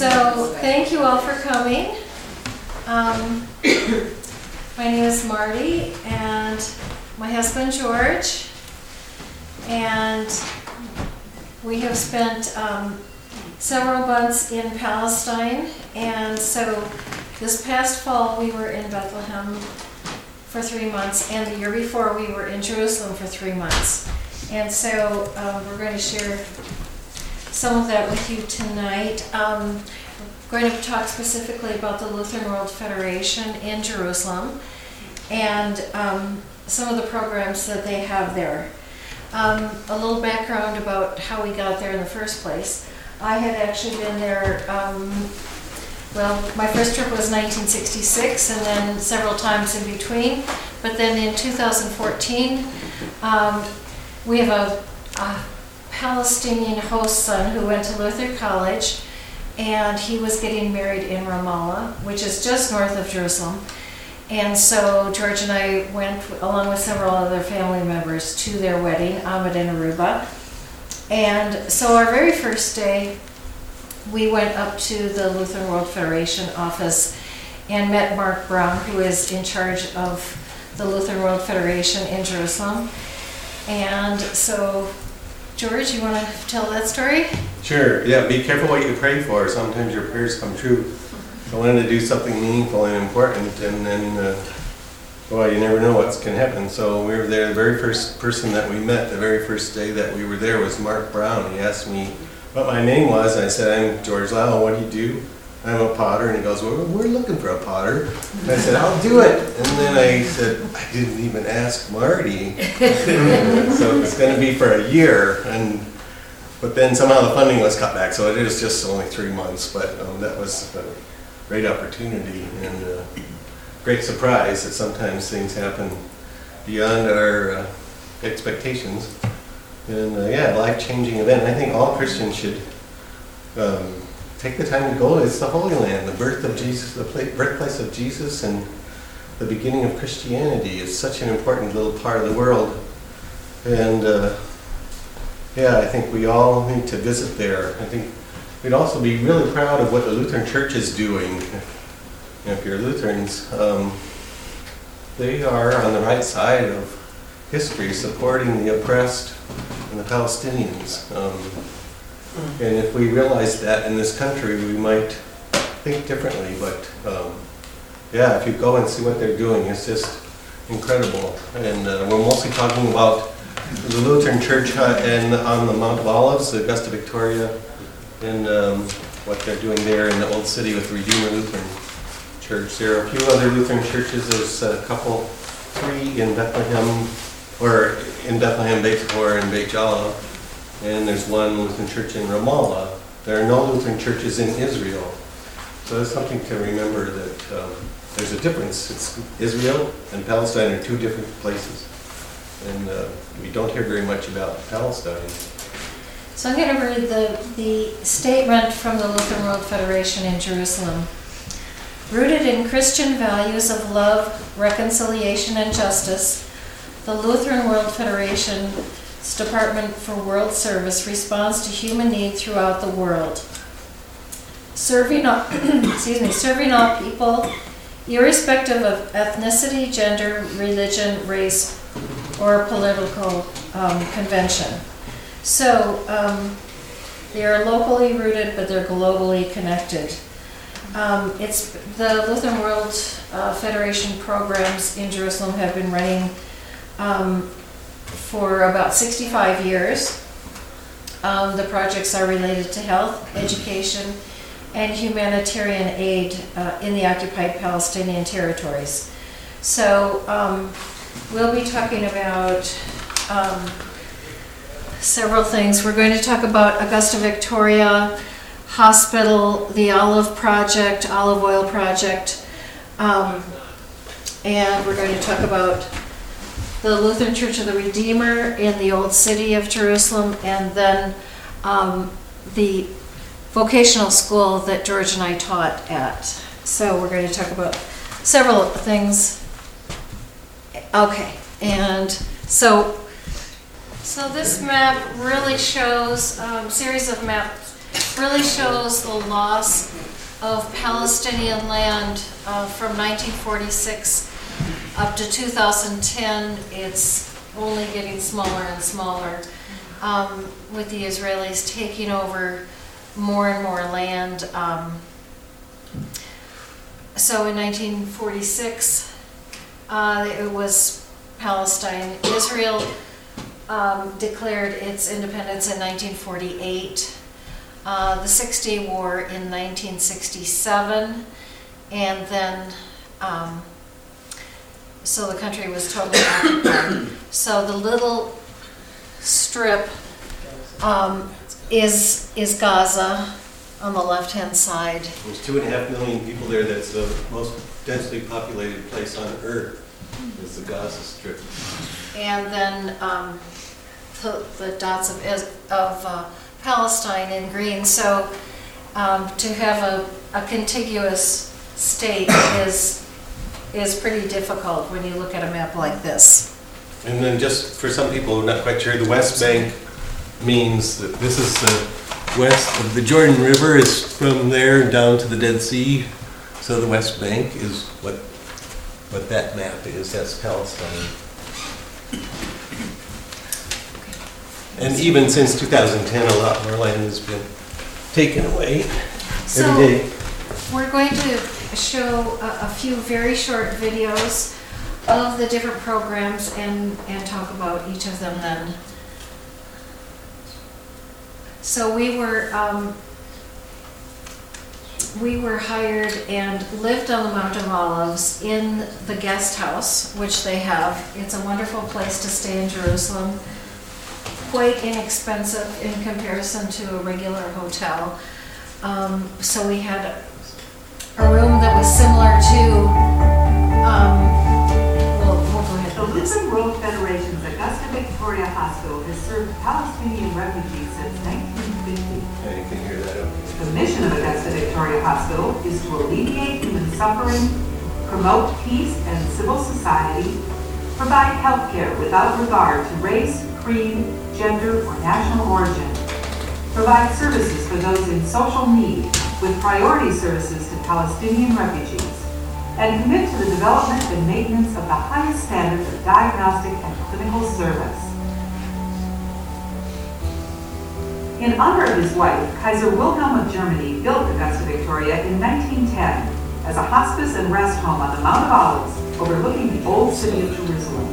So thank you all for coming. My name is Marty and my husband George, and we have spent several months in Palestine, and so this past fall we were in Bethlehem for 3 months, and the year before we were in Jerusalem for 3 months. And so we're going to share some of that with you tonight. We're going to talk specifically about the Lutheran World Federation in Jerusalem and some of the programs that they have there. A little background about how we got there in the first place. I had actually been there, my first trip was 1966 and then several times in between. But then in 2014, we have a Palestinian host son who went to Luther College, and he was getting married in Ramallah, which is just north of Jerusalem. And so George and I went, along with several other family members, to their wedding, Ahmed and Aruba. And so our very first day, we went up to the Lutheran World Federation office and met Mark Brown, who is in charge of the Lutheran World Federation in Jerusalem. And so, George, you want to tell that story? Sure, yeah, be careful what you pray for. Sometimes your prayers come true. I wanted to do something meaningful and important, and then, you never know what's going to happen. So we were there, the very first person that we met, the very first day that we were there was Mark Brown. He asked me what my name was, and I said, I'm George Lau, what do you do? I'm a potter. And he goes, well, we're looking for a potter. And I said, I'll do it. And then I said, I didn't even ask Marty. So it's going to be for a year. But then somehow the funding was cut back, so it is just only 3 months. But that was a great opportunity and a great surprise that sometimes things happen beyond our expectations. And life-changing event. I think all Christians should take the time to go. It's the Holy Land, the birth of Jesus, the birthplace of Jesus, and the beginning of Christianity. Is such an important little part of the world. And I think we all need to visit there. I think we'd also be really proud of what the Lutheran Church is doing. If you're Lutherans, they are on the right side of history, supporting the oppressed and the Palestinians. And if we realized that in this country, we might think differently. But if you go and see what they're doing, it's just incredible. And we're mostly talking about the Lutheran Church and on the Mount of Olives, Augusta, Victoria, and what they're doing there in the Old City with Redeemer Lutheran Church. There are a few other Lutheran churches. There's a couple, 3 in Bethlehem, Beit Hor, and Beit Jala. And there's one Lutheran church in Ramallah. There are no Lutheran churches in Israel. So that's something to remember, that there's a difference. Israel and Palestine are 2 different places. And we don't hear very much about Palestine. So I'm going to read the statement from the Lutheran World Federation in Jerusalem. Rooted in Christian values of love, reconciliation, and justice, the Lutheran World Federation's Department for World Service responds to human need throughout the world, serving all people, irrespective of ethnicity, gender, religion, race, or political convention. So they are locally rooted, but they're globally connected. It's the Lutheran World Federation programs in Jerusalem have been running for about 65 years. The projects are related to health, education, and humanitarian aid in the occupied Palestinian territories. So we'll be talking about several things. We're going to talk about Augusta Victoria Hospital, the olive oil project, and we're going to talk about the Lutheran Church of the Redeemer in the Old City of Jerusalem, and then the vocational school that George and I taught at. So we're going to talk about several things. Okay, and so this map really shows a series of maps really shows the loss of Palestinian land from 1946 up to 2010. It's only getting smaller and smaller, with the Israelis taking over more and more land. So in 1946, it was Palestine. Israel declared its independence in 1948. The Six-Day War in 1967, and then so the country was totally occupied. So the little strip is Gaza on the left-hand side. There's 2.5 million people there. That's the most densely populated place on Earth, is the Gaza Strip. And then the dots of Palestine in green. So to have a contiguous state is pretty difficult when you look at a map like this. And then just for some people who are not quite sure, the West Bank means that this is the west of the Jordan River, is from there down to the Dead Sea. So the West Bank is what that map is. That's Palestine. And even since 2010, a lot more land has been taken away So every day. we're going to show a few very short videos of the different programs and talk about each of them then. So we were hired and lived on the Mount of Olives in the guest house, which they have. It's a wonderful place to stay in Jerusalem. Quite inexpensive in comparison to a regular hotel. So we had a room that was similar to, we'll go ahead The with this. Lutheran World Federation's Augusta Victoria Hospital has served Palestinian refugees since 1950. Yeah, you can hear that. Okay. The mission of Augusta Victoria Hospital is to alleviate human suffering, promote peace and civil society, provide health care without regard to race, creed, gender, or national origin, provide services for those in social need with priority services to Palestinian refugees, and commit to the development and maintenance of the highest standards of diagnostic and clinical service. In honor of his wife, Kaiser Wilhelm of Germany built Augusta Victoria in 1910 as a hospice and rest home on the Mount of Olives overlooking the old city of Jerusalem.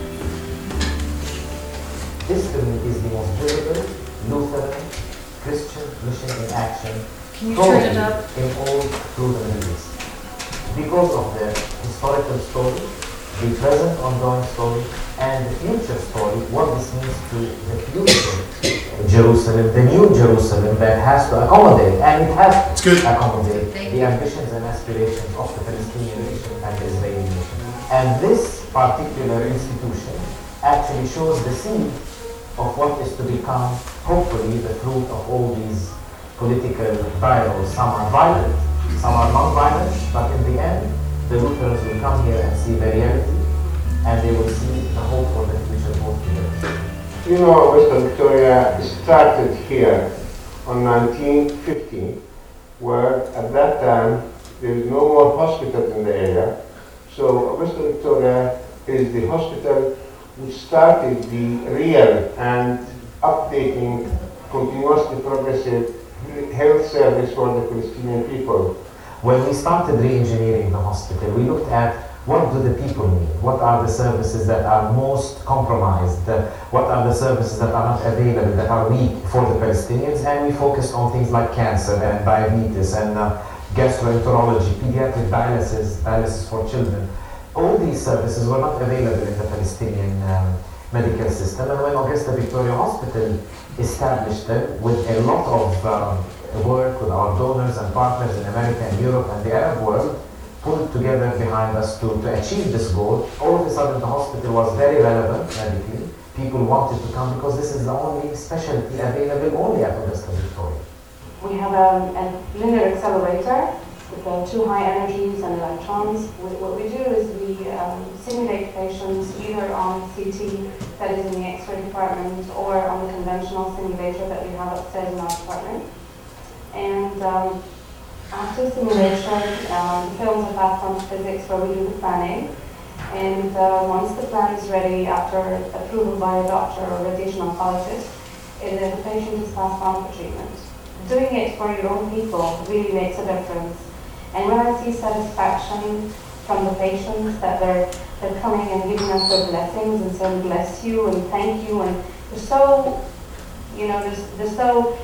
History is the most visible Lutheran Christian mission in action, Can you turn it probably up? in all through the Middle East. Because of the historical story, the present ongoing story, and the future story, what this means to the future Jerusalem, the new Jerusalem that has to accommodate, and it has to accommodate Thank the you. ambitions and aspirations of the Palestinian nation and the Israeli nation. And this particular institution actually shows the seed of what is to become, hopefully, the fruit of all these political dialogues. Some are violent, some are non-violent, but in the end, the Lutherans will come here and see the reality, and they will see the hope for the future both together. You know, Western Victoria started here on 1915, where at that time there is no more hospitals in the area. So Western Victoria is the hospital which started the real and updating, continuously progressive health service for the Palestinian people. When we started re-engineering the hospital, we looked at what do the people need, what are the services that are most compromised, what are the services that are not available, that are weak for the Palestinians, and we focused on things like cancer and diabetes and gastroenterology, pediatric dialysis for children. All these services were not available in the Palestinian medical system, and when Augusta Victoria Hospital established them with a lot of work with our donors and partners in America and Europe and the Arab world, pulled together behind us to achieve this goal, all of a sudden the hospital was very relevant medically. People wanted to come because this is the only specialty available only at Augusta Victoria. We have a linear accelerator with 2 high energies and electrons. What we do is we simulate patients either on CT that is in the X-ray department or on the conventional simulator that we have upstairs in our department. after simulation, the films are passed on to physics where we do the planning. And once the plan is ready, after approval by a doctor or radiation oncologist, the patient is passed on for treatment. Doing it for your own people really makes a difference. And when I see satisfaction from the patients that they're coming and giving us their blessings and saying bless you and thank you, and they're so, they're so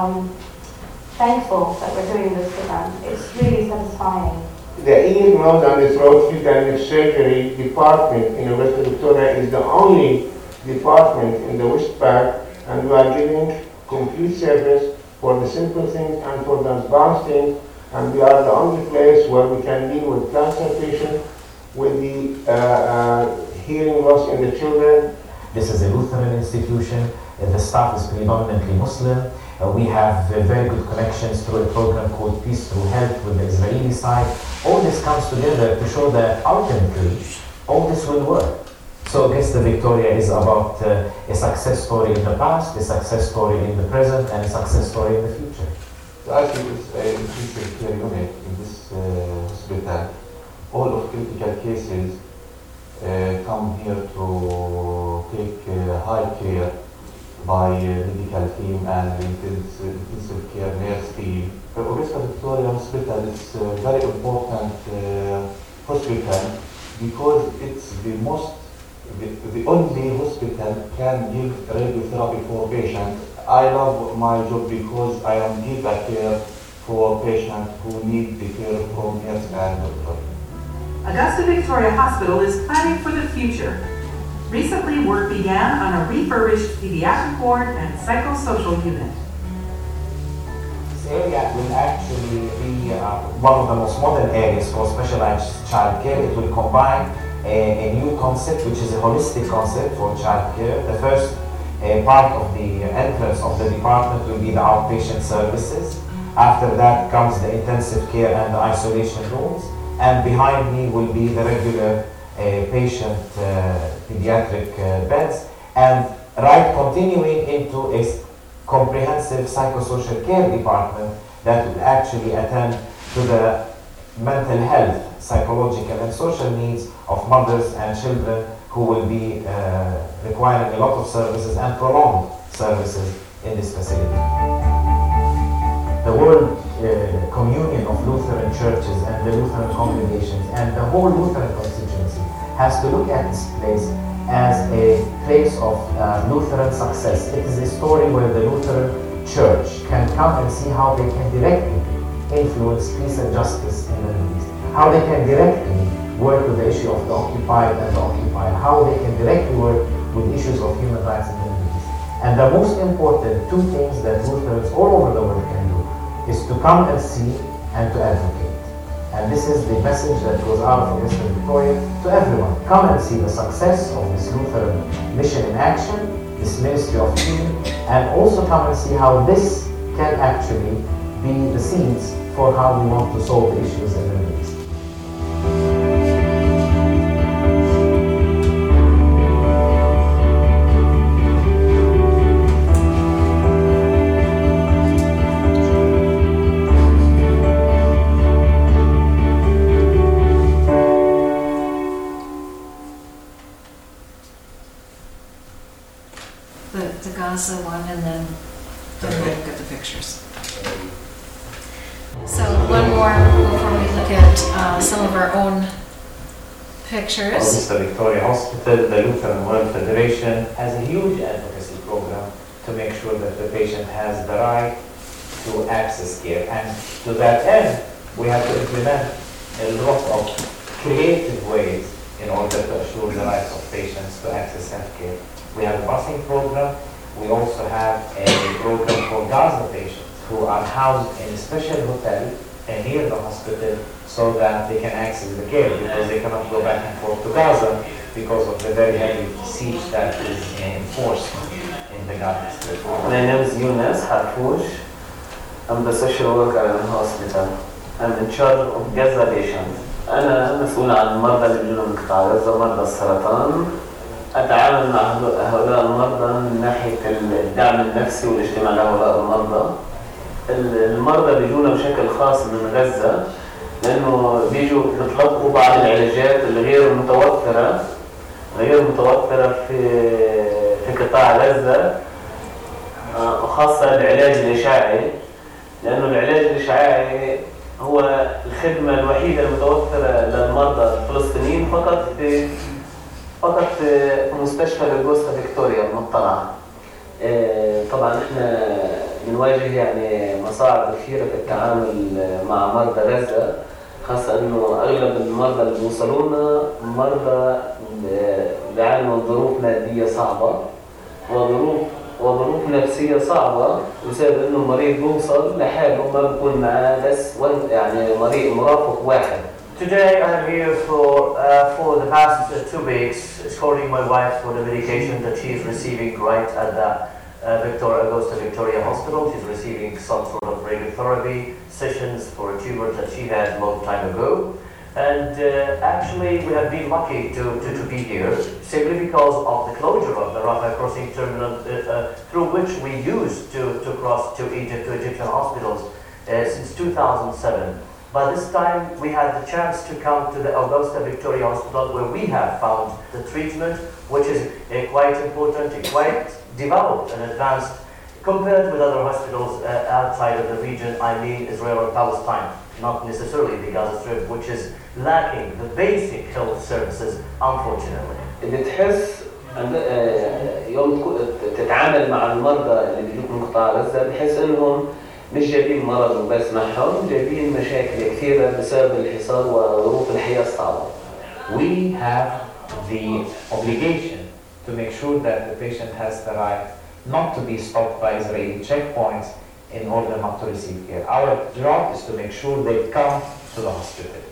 thankful that we're doing this for them. It's really satisfying. The ear, nose, and throat fetal and neck surgery department in University of Victoria is the only department in the West Bank, and we are giving complete service for the simple things and for the advanced things, and we are the only place where we can deal with cancer patients with the hearing loss in the children. This is a Lutheran institution. The staff is predominantly Muslim. We have very good connections through a program called Peace Through Health with the Israeli side. All this comes together to show that ultimately all this will work. So I guess the Victoria is about a success story in the past, a success story in the present, and a success story in the future. The ICU is an intensive care unit in this hospital. All of critical cases come here to take high care by medical team and intensive care nurse team. The Augusta Victoria Hospital is a very important hospital because it's the only hospital can give radiotherapy for patients. I love my job because I am give a care for patients who need the care from nurse and doctor. Augusta Victoria Hospital is planning for the future. Recently, work began on a refurbished pediatric ward and psychosocial unit. This area will actually be one of the most modern areas for specialized child care. It will combine a new concept, which is a holistic concept for child care. The first part of the entrance of the department will be the outpatient services. After that comes the intensive care and the isolation rooms. And behind me will be the regular patient pediatric beds, and continuing into a comprehensive psychosocial care department that will actually attend to the mental health, psychological and social needs of mothers and children who will be requiring a lot of services and prolonged services in this facility. The world communion of Lutheran churches and the Lutheran congregations and the whole Lutheran constituency has to look at this place as a place of Lutheran success. It is a story where the Lutheran Church can come and see how they can directly influence peace and justice in the Middle East, how they can directly work with the issue of the occupied and the occupied, how they can directly work with issues of human rights in the Middle East. And the most important two things that Lutherans all over the world can do is to come and see and to advocate. And this is the message that goes out from Western Victoria to everyone. Come and see the success of this Lutheran mission in action, this ministry of healing, and also come and see how this can actually be the seeds for how we want to solve the issues in the Middle East. The Gaza one, and then we'll look at the pictures. So one more before we look at some of our own pictures. Augusta Victoria Hospital, the Lutheran World Federation has a huge advocacy program to make sure that the patient has the right to access care. And to that end, we have to implement a lot of creative ways in order to assure the rights of patients to access health care. We have a busing program. We also have a program for Gaza patients who are housed in a special hotel near the hospital so that they can access the care, because they cannot go back and forth to Gaza because of the very heavy siege that is enforced in the Gaza Strip. My name is Yunus Harfouch. I'm the social worker in the hospital. I'm in charge of Gaza patients. أنا مسؤول عن المرضى اللي بيجوا من قطاع غزة، مرضى السرطان. أتعامل مع هؤلاء المرضى من ناحية الدعم النفسي والاجتماع لهؤلاء المرضى. المرضى بيجونا بشكل خاص من غزة لأنه بيجوا بيطلقوا بعض العلاجات الغير متوفرة في قطاع غزة، وخاصة العلاج الإشعاعي، لأنه العلاج الإشعاعي هو الخدمة الوحيدة المتوفرة للمرضى الفلسطينيين فقط في مستشفى الأوغوستا فيكتوريا المطلعة. طبعا احنا بنواجه يعني مصاعب كثيرة في التعامل مع مرضى غزة، خاصة انه اغلب المرضى اللي بيوصلونا مرضى بيعانوا ظروف مادية صعبة وظروف نفسية صعبة بسبب انه المريض بيوصل لحاله ما بيكون معاه بس يعني مرافق واحد. Today I'm here for the past 2 weeks escorting my wife for the medication that she is receiving right at the Augusta Victoria Hospital. She's receiving some sort of radiotherapy sessions for a tumor that she had a long time ago. And actually we have been lucky to be here simply because of the closure of the Rafah crossing terminal through which we used to cross to Egypt, to Egyptian hospitals since 2007. But this time we had the chance to come to the Augusta Victoria Hospital where we have found the treatment, which is quite important, quite developed and advanced compared with other hospitals outside of the region, I mean Israel or Palestine, not necessarily the Gaza Strip, which is lacking the basic health services, unfortunately. بتحس يوم تتعامل مع المرضى اللي بيجوك من قطاع غزة بتحس انهم مش جايبين مرض وبس معهم، جايبين مشاكل كثيرة بسبب الحصار وظروف الحياة الصعبة. We have the obligation to make sure that the patient has the right not to be stopped by Israeli checkpoints in order not to receive care. Our job is to make sure they come to the hospital.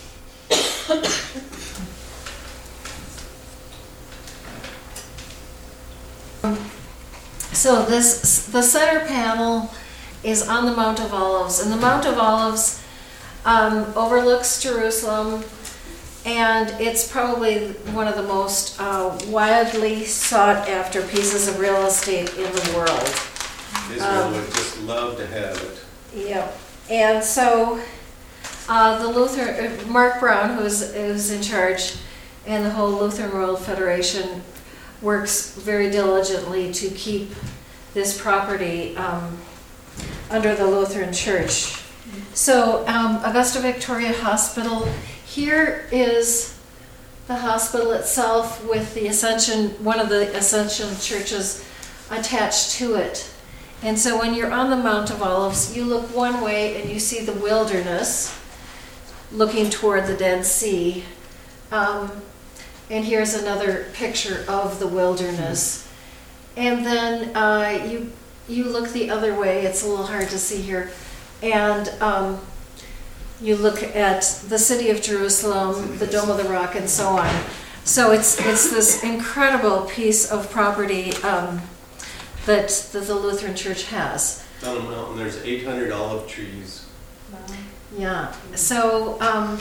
So the center panel is on the Mount of Olives, and the Mount of Olives overlooks Jerusalem, and it's probably one of the most widely sought after pieces of real estate in the world. Israel would just love to have it. Yep. And so the Lutheran, Mark Brown, who's in charge, and the whole Lutheran World Federation works very diligently to keep this property under the Lutheran Church. So Augusta Victoria Hospital, here is the hospital itself with the Ascension, one of the Ascension churches attached to it. And so when you're on the Mount of Olives, you look one way and you see the wilderness looking toward the Dead Sea. And here's another picture of the wilderness. And then you look the other way, it's a little hard to see here, and you look at the city of Jerusalem, the Dome of the Rock, and so on. So it's this incredible piece of property that the Lutheran Church has. On a mountain, there's 800 olive trees. Yeah, so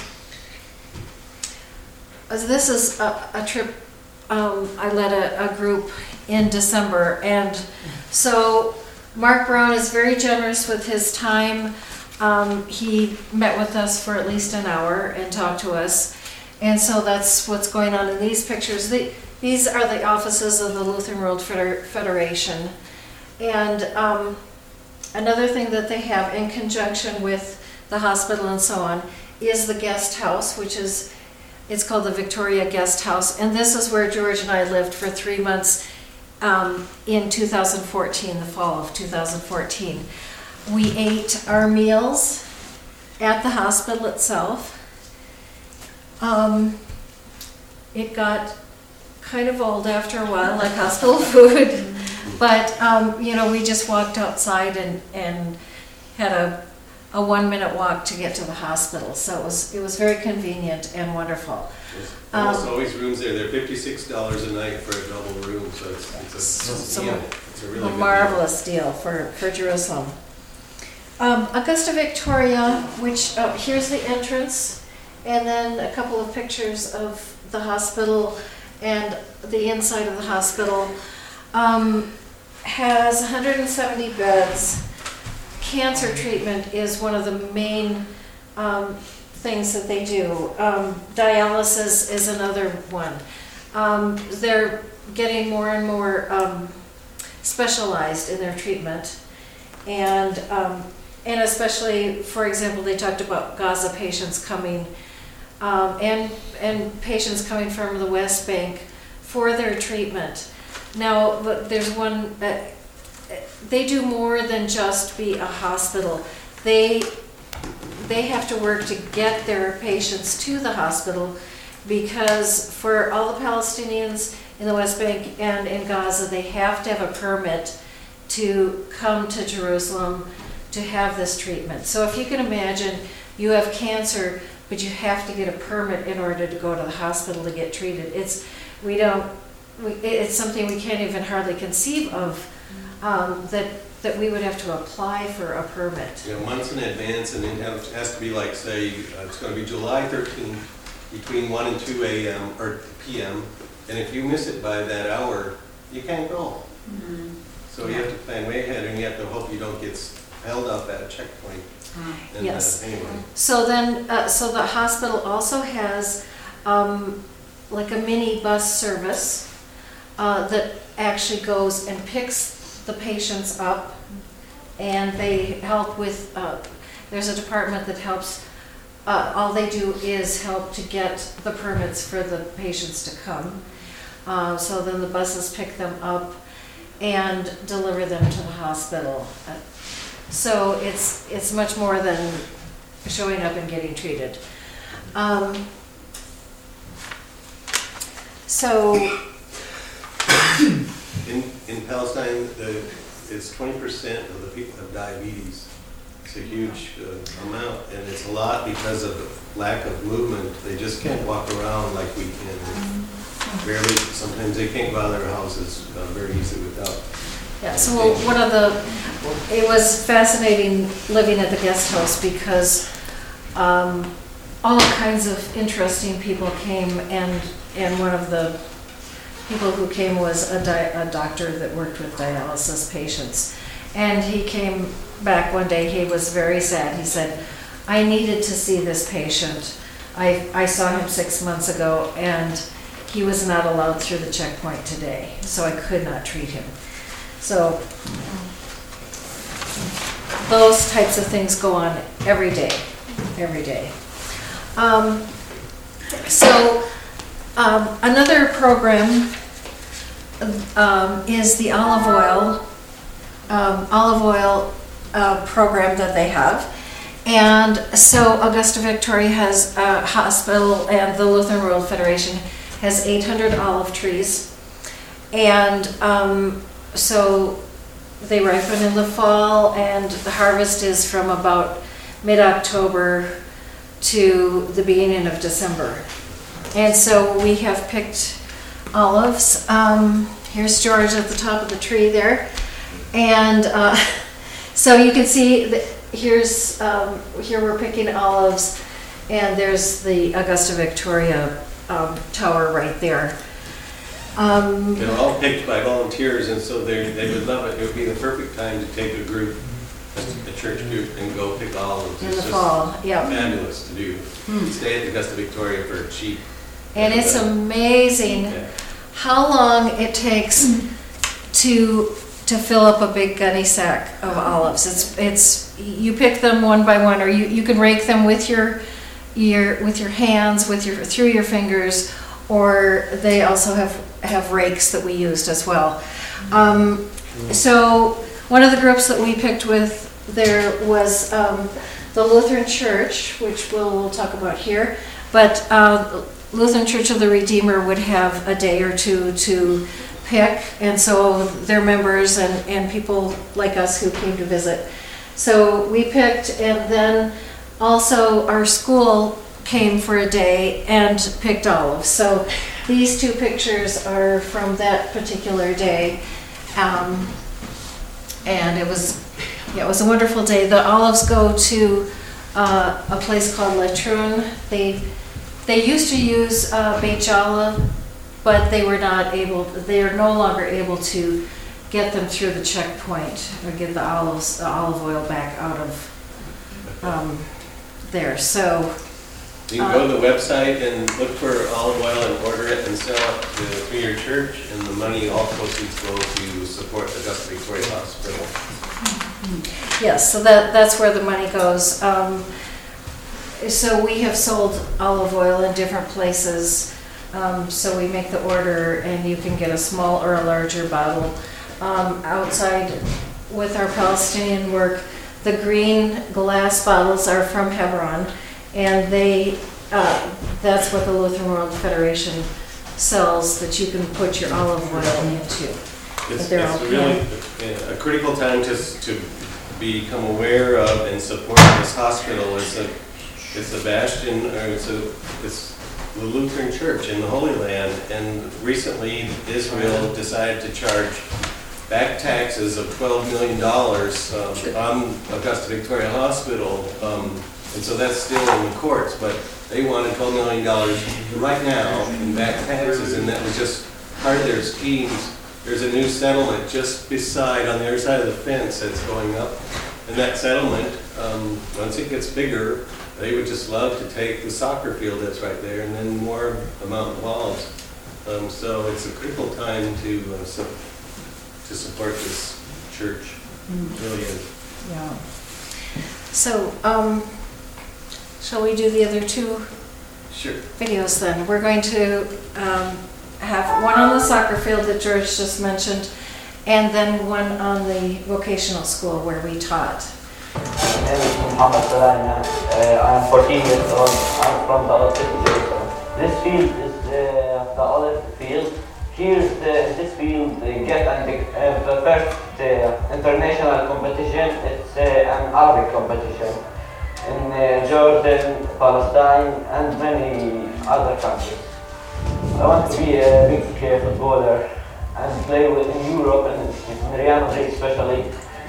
this is a trip I led a group in December, and so Mark Brown is very generous with his time. He met with us for at least an hour and talked to us, and so that's what's going on in these pictures. These are the offices of the Lutheran World Federation, and another thing that they have in conjunction with the hospital and so on is the guest house, which is, it's called the Victoria Guest House, and this is where George and I lived for 3 months in 2014, the fall of 2014. We ate our meals at the hospital itself. It got kind of old after a while, like hospital food, but you know, we just walked outside and had a 1-minute walk to get to the hospital, so it was very convenient and wonderful. There's almost always rooms there. They're $56 a night for a double room, so it's a really good marvelous deal for Jerusalem. Augusta Victoria, which here's the entrance, and then a couple of pictures of the hospital and the inside of the hospital. Has 170 beds. cancer treatment is one of the main things that they do. Dialysis is another one. They're getting more and more specialized in their treatment, and especially, for example, they talked about Gaza patients coming, and patients coming from the West Bank for their treatment. Now, but there's one, they do more than just be a hospital. They have to work to get their patients to the hospital, because for all the Palestinians in the West Bank and in Gaza, they have to have a permit to come to Jerusalem to have this treatment. So if you can imagine, you have cancer, but you have to get a permit in order to go to the hospital to get treated. It's something we can't even hardly conceive of, that we would have to apply for a permit. You know, months in advance, and it has to be like, say, it's going to be July 13th between 1 and 2 a.m. or p.m. And if you miss it by that hour, you can't go. Mm-hmm. So you have to plan way ahead, and you have to hope you don't get held up at a checkpoint. And, Yes. Anyway. So then, so the hospital also has like a mini bus service that actually goes and picks the patients up, and they help with, there's a department that helps, all they do is help to get the permits for the patients to come. So then the buses pick them up and deliver them to the hospital. So it's much more than showing up and getting treated. So in Palestine, it's 20% of the people have diabetes. It's a huge amount, and it's a lot because of the lack of movement. They just can't walk around like we can. Barely, sometimes they can't go out of their houses very easily without. yeah, so it was fascinating living at the guest house, because all kinds of interesting people came, and one of the people who came was a doctor that worked with dialysis patients. And he came back one day, he was very sad. He said, I needed to see this patient. I saw him 6 months ago, and he was not allowed through the checkpoint today, so I could not treat him. So those types of things go on every day. Another program is the olive oil program that they have. And so Augusta Victoria has a hospital, and the Lutheran World Federation has 800 olive trees. And so they ripen in the fall, and the harvest is from about mid-October to the beginning of December. And so we have picked olives. Here's George at the top of the tree there. And so you can see that here we're picking olives, and there's the Augusta Victoria tower right there. They're all picked by volunteers, and so they would love it. It would be the perfect time to take a group, a church group, and go pick olives. In the fall, yeah. Fabulous to do. Stay at Augusta Victoria for cheap. And it's amazing how long it takes to fill up a big gunny sack of olives. It's you pick them one by one, or you can rake them with your hands, through your fingers, or they also have rakes that we used as well. So one of the groups that we picked with there was the Lutheran Church, which we'll talk about here, but Lutheran Church of the Redeemer would have a day or two to pick, and so their members and people like us who came to visit. So we picked, and then also our school came for a day and picked olives. So these two pictures are from that particular day, and it was a wonderful day. The olives go to a place called Latrun. They used to use Beit Jala, but they are no longer able to get them through the checkpoint or get the olive oil back out of there. So You can go to the website and look for olive oil and order it and sell it through your church, and the money, all proceeds go to support Augusta Victoria Hospital. yes, so that's where the money goes. So we have sold olive oil in different places. So we make the order, and you can get a small or a larger bottle. Outside with our Palestinian work, the green glass bottles are from Hebron, and that's what the Lutheran World Federation sells, that you can put your olive oil into. It's They're all really a critical time to become aware of and support this hospital. It's a bastion, or it's the Lutheran Church in the Holy Land, and recently Israel decided to charge back taxes of $12 million on Augusta Victoria Hospital, and so that's still in the courts, but they wanted $12 million right now in back taxes, and that was just part of their schemes. There's a new settlement just beside, on the other side of the fence, that's going up, and that settlement, once it gets bigger, they would just love to take the soccer field that's right there, and then more the mountain walls. So it's a critical time to support this church. It really is. Yeah. So, shall we do the other two Sure. videos then? We're going to have one on the soccer field that George just mentioned, and then one on the vocational school where we taught. My name is Muhammad Salana. I am 14 years old. I'm from the Olive Jerusalem. This field is the olive field. Here, this field get the first international competition. It's an Arabic competition in Jordan, Palestine, and many other countries. I want to be a big footballer and play in Europe and in Real Madrid especially.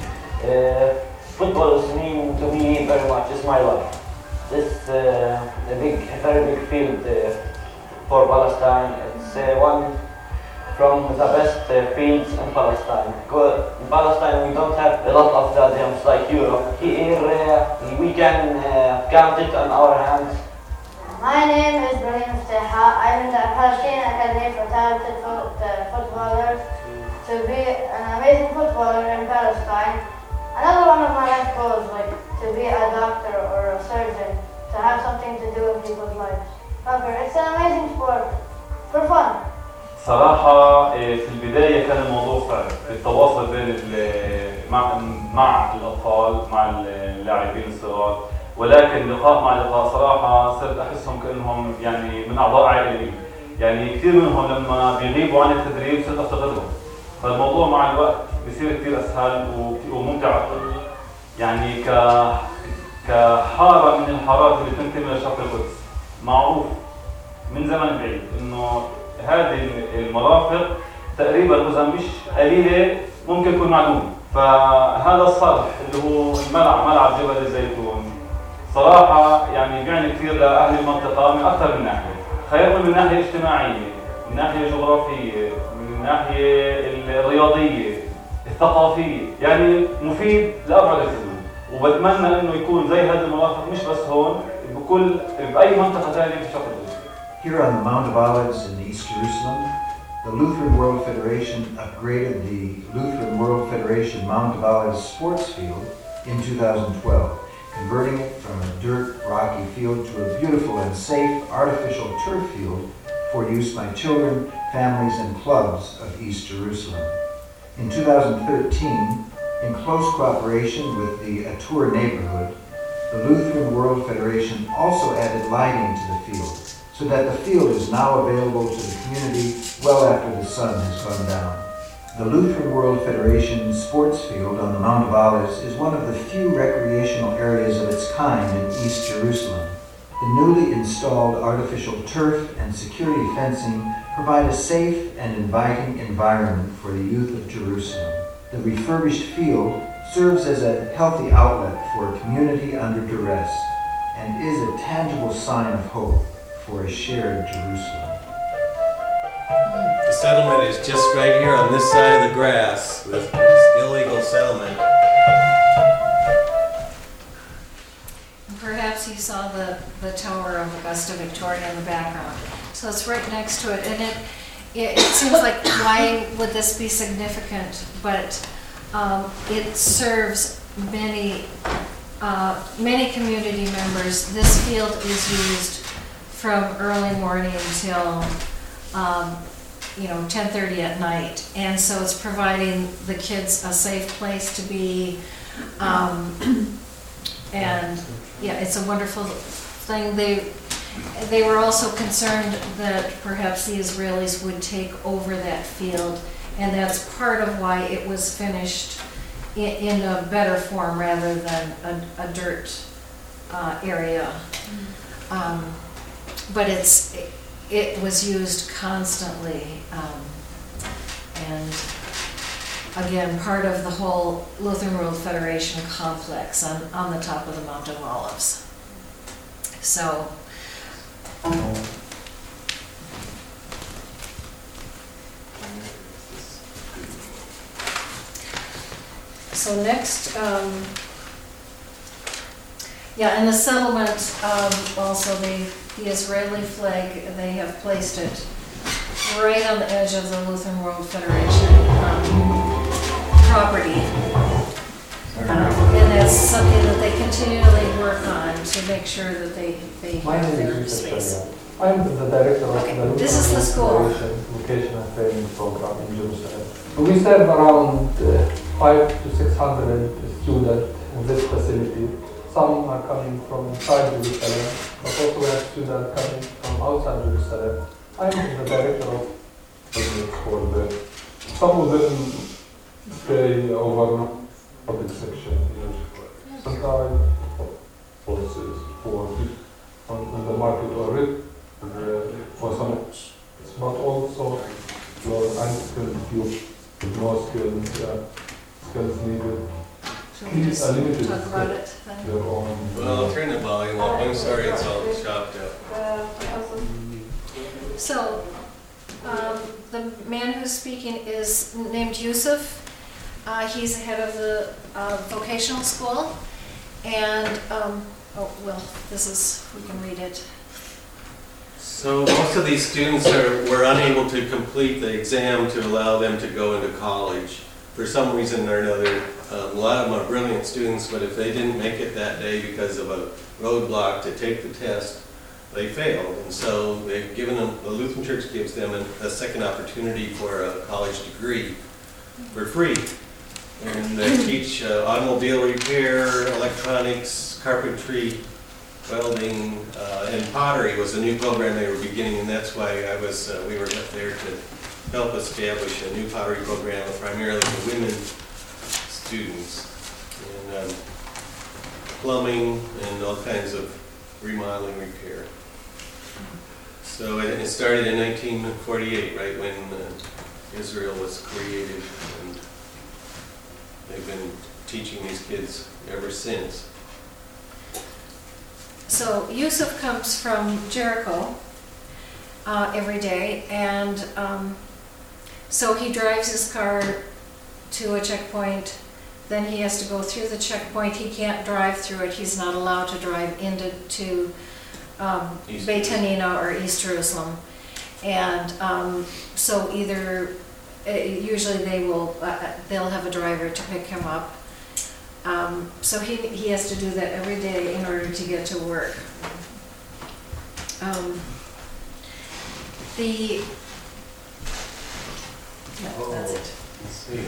Football means to me very much. It's my life. This is a very big field for Palestine. It's one from the best fields in Palestine. In Palestine we don't have a lot of stadiums like Europe. Here we can count it on our hands. My name is Ibrahim Steha. I'm in the Palestinian Academy for Talented Footballers to be an amazing footballer in Palestine. Another one of my life goals, like to be a doctor or a surgeon, to have something to do with people's lives. However, it's an amazing sport for fun. صراحة في البداية كان الموضوع صعب في التواصل بين مع الأطفال مع اللاعبين الصغار، ولكن لقاء صراحة صرت أحسهم كأنهم يعني من أعضاء عائلي، يعني كثير منهم لما بيغيبوا عن التدريب صرت أفتقدهم، فالموضوع مع الوقت بصير كثير أسهل وممتع أكثر. يعني كحارة من الحارات اللي تنتمي لشرق القدس معروف من زمن بعيد إنه هذه المرافق تقريبا إذا مش قليلة ممكن تكون معلومة. فهذا الصرح اللي هو ملعب جبل الزيتون صراحة يعني بيعني كثير لأهل المنطقة من أكثر من ناحية، خيرنا من ناحية اجتماعية، من ناحية جغرافية، من ناحية الرياضية، الثقافية، يعني مفيد لأبعد الحدود. وبتمنى إنه يكون زي هذا المرافق مش بس هون، بأي منطقة ثانية في الشرق الأوسط. Here on the Mount of Olives in East Jerusalem, the Lutheran World Federation upgraded the Lutheran World Federation Mount of Olives sports field in 2012, converting it from a dirt, rocky field to a beautiful and safe artificial turf field for use by children, families, and clubs of East Jerusalem. In 2013, in close cooperation with the Atur neighborhood, the Lutheran World Federation also added lighting to the field, so that the field is now available to the community well after the sun has gone down. The Lutheran World Federation sports field on the Mount of Olives is one of the few recreational areas of its kind in East Jerusalem. The newly installed artificial turf and security fencing provide a safe and inviting environment for the youth of Jerusalem. The refurbished field serves as a healthy outlet for a community under duress and is a tangible sign of hope for a shared Jerusalem. The settlement is just right here on this side of the grass, this illegal settlement. And perhaps you saw the Tower of Augusta Victoria in the background. So it's right next to it, and it seems like, why would this be significant? But it serves many community members. This field is used from early morning until 10:30 at night, and so it's providing the kids a safe place to be, and yeah, it's a wonderful thing. They were also concerned that perhaps the Israelis would take over that field, and that's part of why it was finished in a better form rather than a dirt area. But it was used constantly, and again, part of the whole Lutheran World Federation complex on the top of the Mount of Olives. So, next, in the settlement, also the Israeli flag, they have placed it right on the edge of the Lutheran World Federation property. And that's something that they continually work on to make sure that they have their space. I'm the director of the This is the school. Vocational Training Program in Jerusalem. We serve around 500 to 600 students in this facility. Some are coming from inside Jerusalem, but also we have students coming from outside Jerusalem. I'm the director of for the some of them stay over public section here. Sometimes policies for on the market already. For some, but also your unskilled youth with no skills needed. So we just talk about it then? Well, I'll turn the volume up. I'm sorry, it's all chopped up. So, the man who's speaking is named Yusuf. He's the head of the vocational school. And, we can read it. So most of these students were unable to complete the exam to allow them to go into college. For some reason or another, a lot of them are brilliant students, but if they didn't make it that day because of a roadblock to take the test, they failed. And so they've given them, the Lutheran Church gives them a second opportunity for a college degree for free. And they teach automobile repair, electronics, carpentry, welding, and pottery was a new program they were beginning, and that's why we were left there to help establish a new pottery program primarily for women students, and plumbing and all kinds of remodeling repair. So it started in 1948, right when Israel was created, and they've been teaching these kids ever since. So Yusuf comes from Jericho every day, and so he drives his car to a checkpoint, then he has to go through the checkpoint. He can't drive through it. He's not allowed to drive into Beit Hanina or East Jerusalem. And so usually they'll have a driver to pick him up. So he has to do that every day in order to get to work. That's it. Let's see.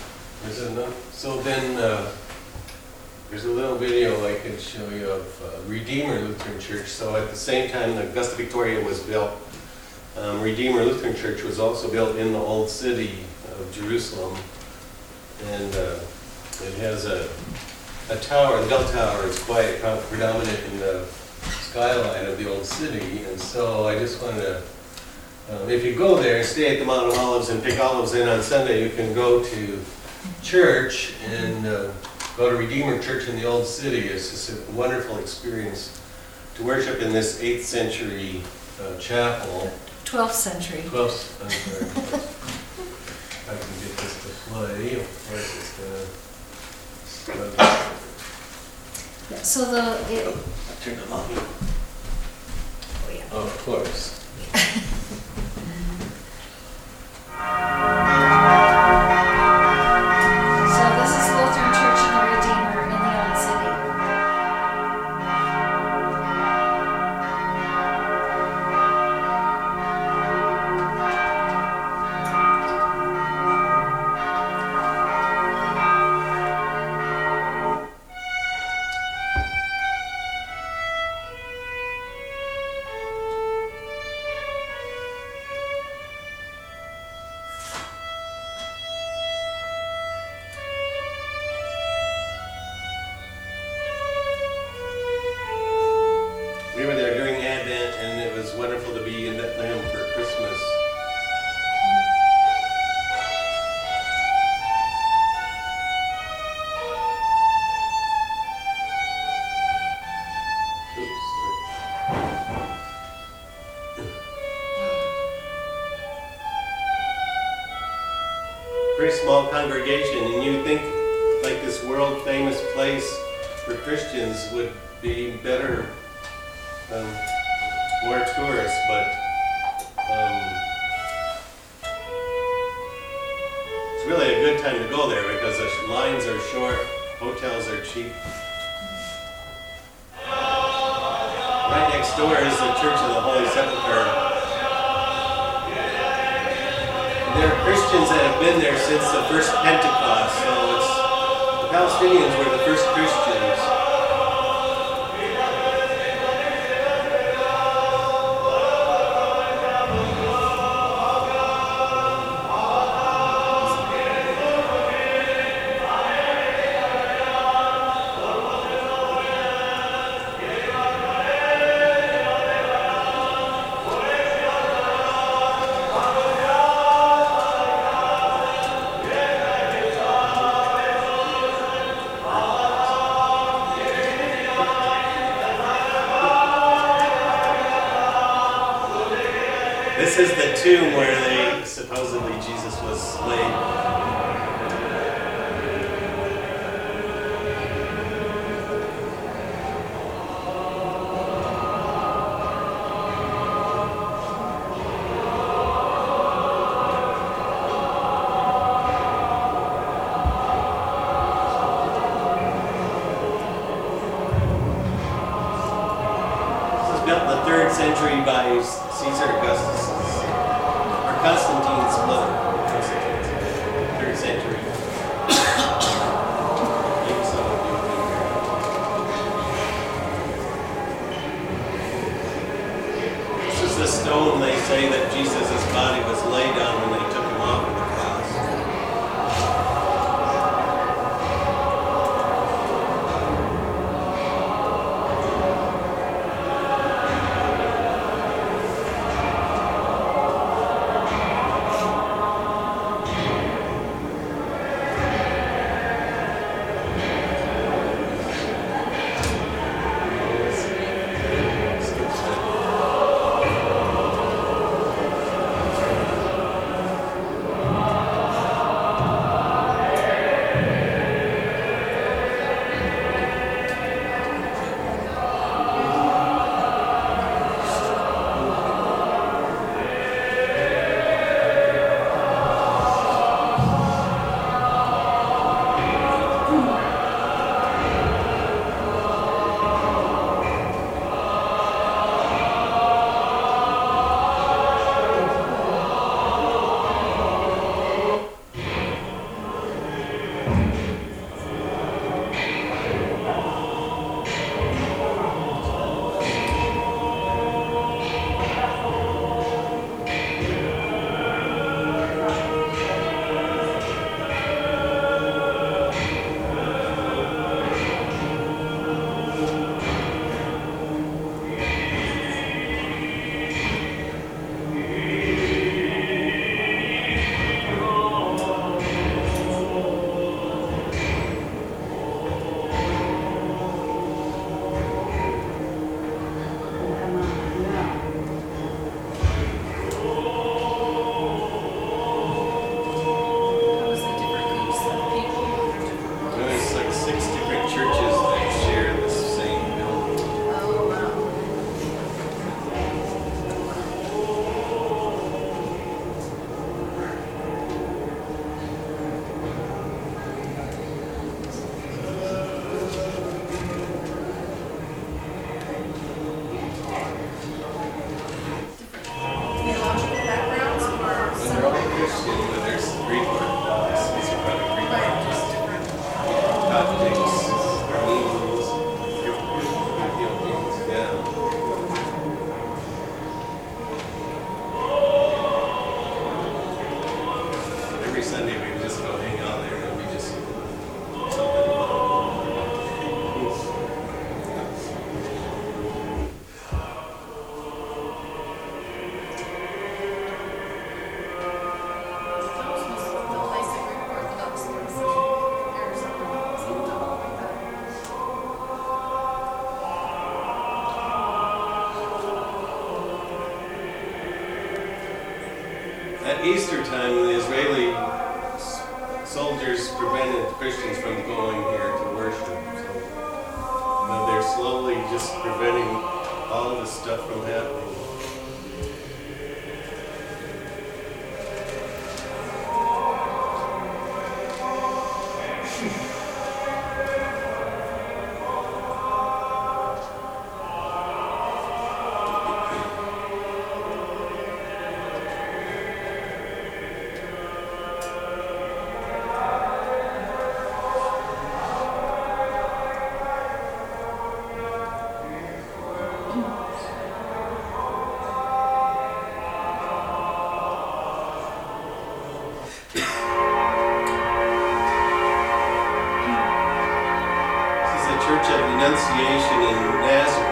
There's a little video I could show you of Redeemer Lutheran Church. So at the same time that Augusta Victoria was built, Redeemer Lutheran Church was also built in the old city of Jerusalem. And it has a tower, the bell tower is quite predominant in the skyline of the old city. And so I just wanted to, if you go there and stay at the Mount of Olives and pick olives in on Sunday, you can go to church and go to Redeemer Church in the old city. It's just a wonderful experience to worship in this 8th century chapel. 12th century. 12th century. If I can get this to play, of course it's gonna. Yeah, so the, Turn it on. oh yeah. Oh, of course. So this is Lutheran Church of the Redeemer in the Old City. We were there during Advent, and it was wonderful to be in Bethlehem for Christmas. Oops, sorry. Very small congregation, and you think like this world famous place for Christians would be better, more tourists, but it's really a good time to go there because the lines are short, hotels are cheap. Right next door is the Church of the Holy Sepulchre. There are Christians that have been there since the first Pentecost, so the Palestinians were the first Christians. This is the tomb where supposedly Jesus was laid. This was built in the 3rd century by Caesar Augustus. Constantine's mother, 3rd century. Maybe some of you have been there. This is the stone they say that Jesus' body was laid on when they took him off of the cross. at Easter time, the Israeli soldiers prevented Christians from going here to worship. So, they're slowly just preventing all this stuff from happening. Church of Annunciation in Nazareth.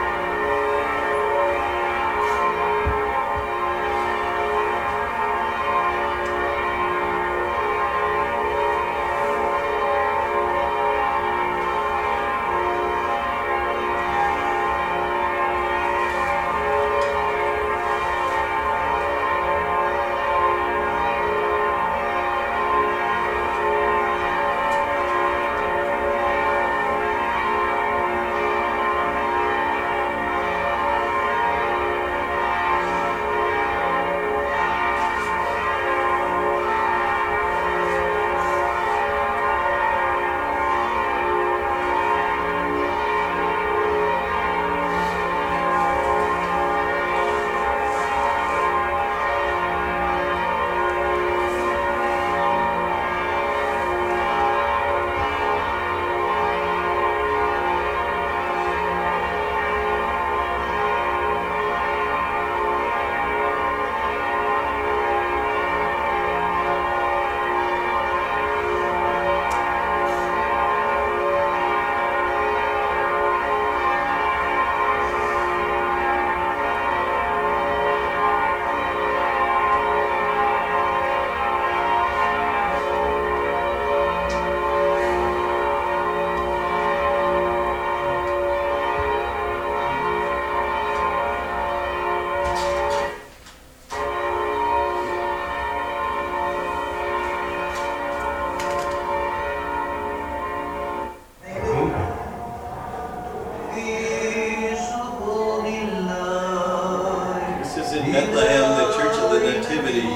In Bethlehem, the Church of the Nativity.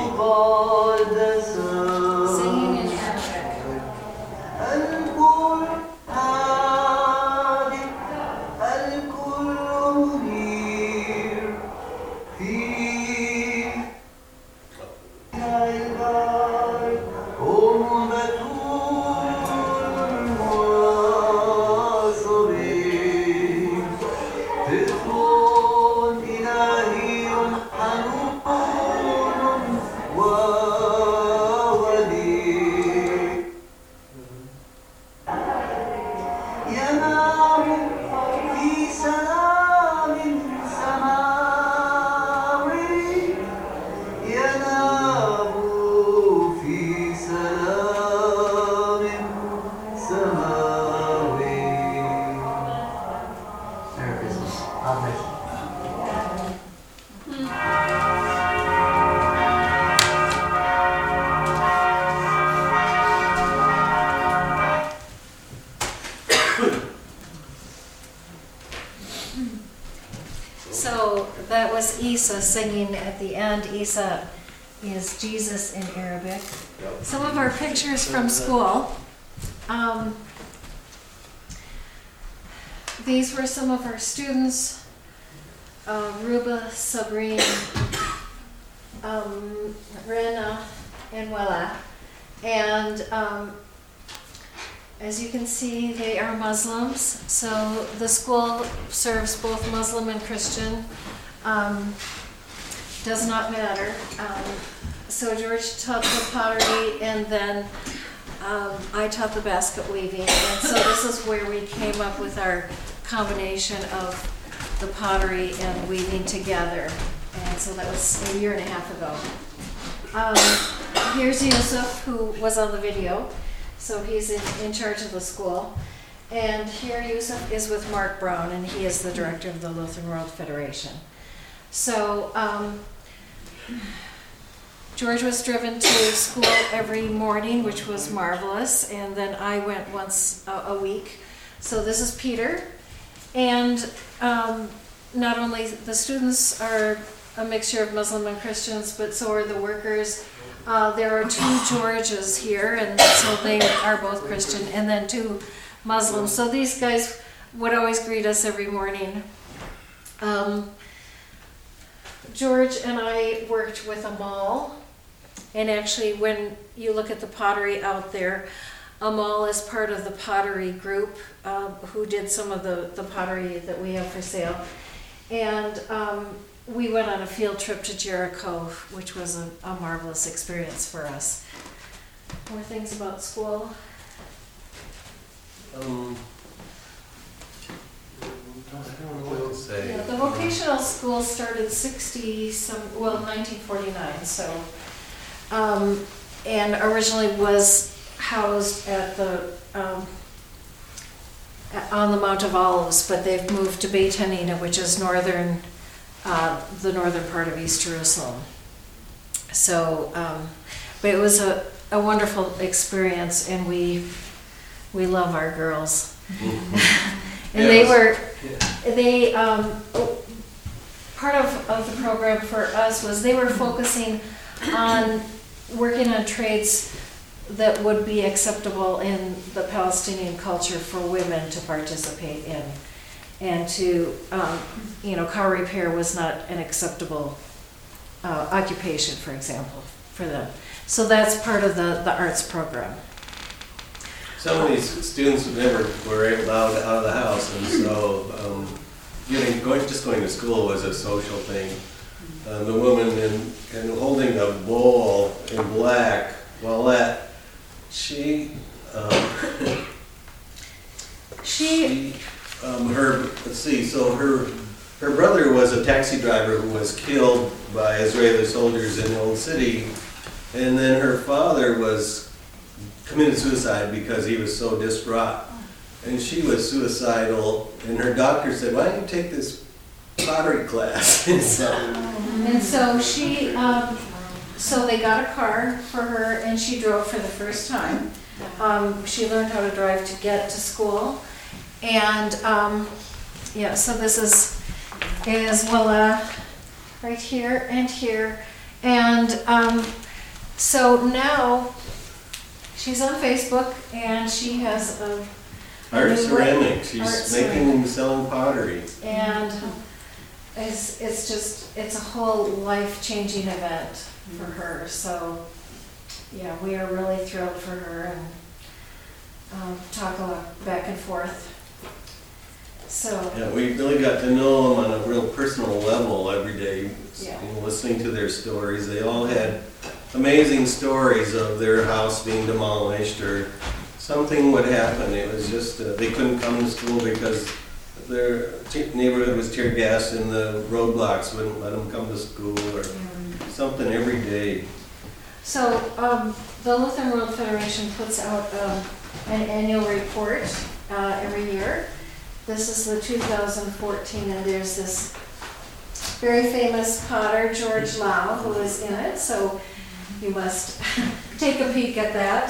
Singing in So that was Isa singing at the end. Isa is Jesus in Arabic. Some of our pictures from school. These were some of our students, Ruba, Sabrine, Rena, and Wella. And as you can see, they are Muslims. So the school serves both Muslim and Christian. Does not matter. So George taught the pottery, and then I taught the basket weaving. And so this is where we came up with our combination of the pottery and weaving together. And so that was a year and a half ago. Here's Yusuf, who was on the video. So he's in charge of the school. And here Yusuf is with Mark Brown, and he is the director of the Lutheran World Federation. So George was driven to school every morning, which was marvelous, and then I went once a week. So this is Peter, and not only the students are a mixture of Muslim and Christians, but so are the workers. There are 2 Georges here, and so they are both Christian, and then 2 Muslims. So these guys would always greet us every morning. George and I worked with Amal, and actually when you look at the pottery out there, Amal is part of the pottery group who did some of the pottery that we have for sale. And we went on a field trip to Jericho, which was a marvelous experience for us. More things about school? I don't know what to say. Yeah, the vocational school started 1949, so, and originally was housed at on the Mount of Olives, but they've moved to Beit Hanina, which is the northern part of East Jerusalem. So, but it was a wonderful experience, and we love our girls. And they part of the program for us was they were focusing on working on trades that would be acceptable in the Palestinian culture for women to participate in. And to, car repair was not an acceptable occupation, for example, for them. So that's part of the arts program. Some of these students never were allowed out of the house, and so just going to school was a social thing. The woman and holding a bowl in black, Wallette, her brother was a taxi driver who was killed by Israeli soldiers in the Old City, and then her father committed suicide because he was so distraught. And she was suicidal, and her doctor said, "Why don't you take this pottery class?" And so she, so they got a car for her, and she drove for the first time. She learned how to drive to get to school. And so this is Willa right here and here. And so now she's on Facebook, and she has art ceramics. She's making and selling pottery. And it's a whole life-changing event for her. So yeah, we are really thrilled for her, and talk a lot back and forth. So yeah, we really got to know them on a real personal level every day. Yeah. Listening to their stories. They all had amazing stories of their house being demolished or something would happen. It was just they couldn't come to school because their neighborhood was tear gassed and the roadblocks wouldn't let them come to school, or something every day. So the Lutheran World Federation puts out an annual report every year. This is the 2014, and there's this very famous potter, George Lau, who is in it. So you must take a peek at that.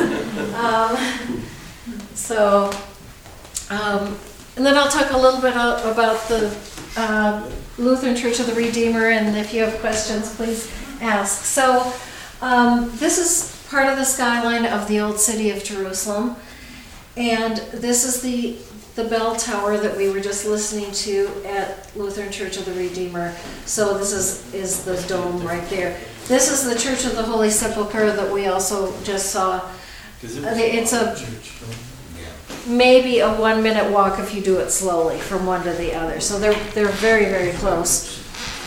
And then I'll talk a little bit about the Lutheran Church of the Redeemer, and if you have questions, please ask. So this is part of the skyline of the old city of Jerusalem, and this is the bell tower that we were just listening to at Lutheran Church of the Redeemer. So this is the dome right there. This is the Church of the Holy Sepulchre that we also just saw. It's maybe a 1-minute walk if you do it slowly from one to the other. So they're very, very close.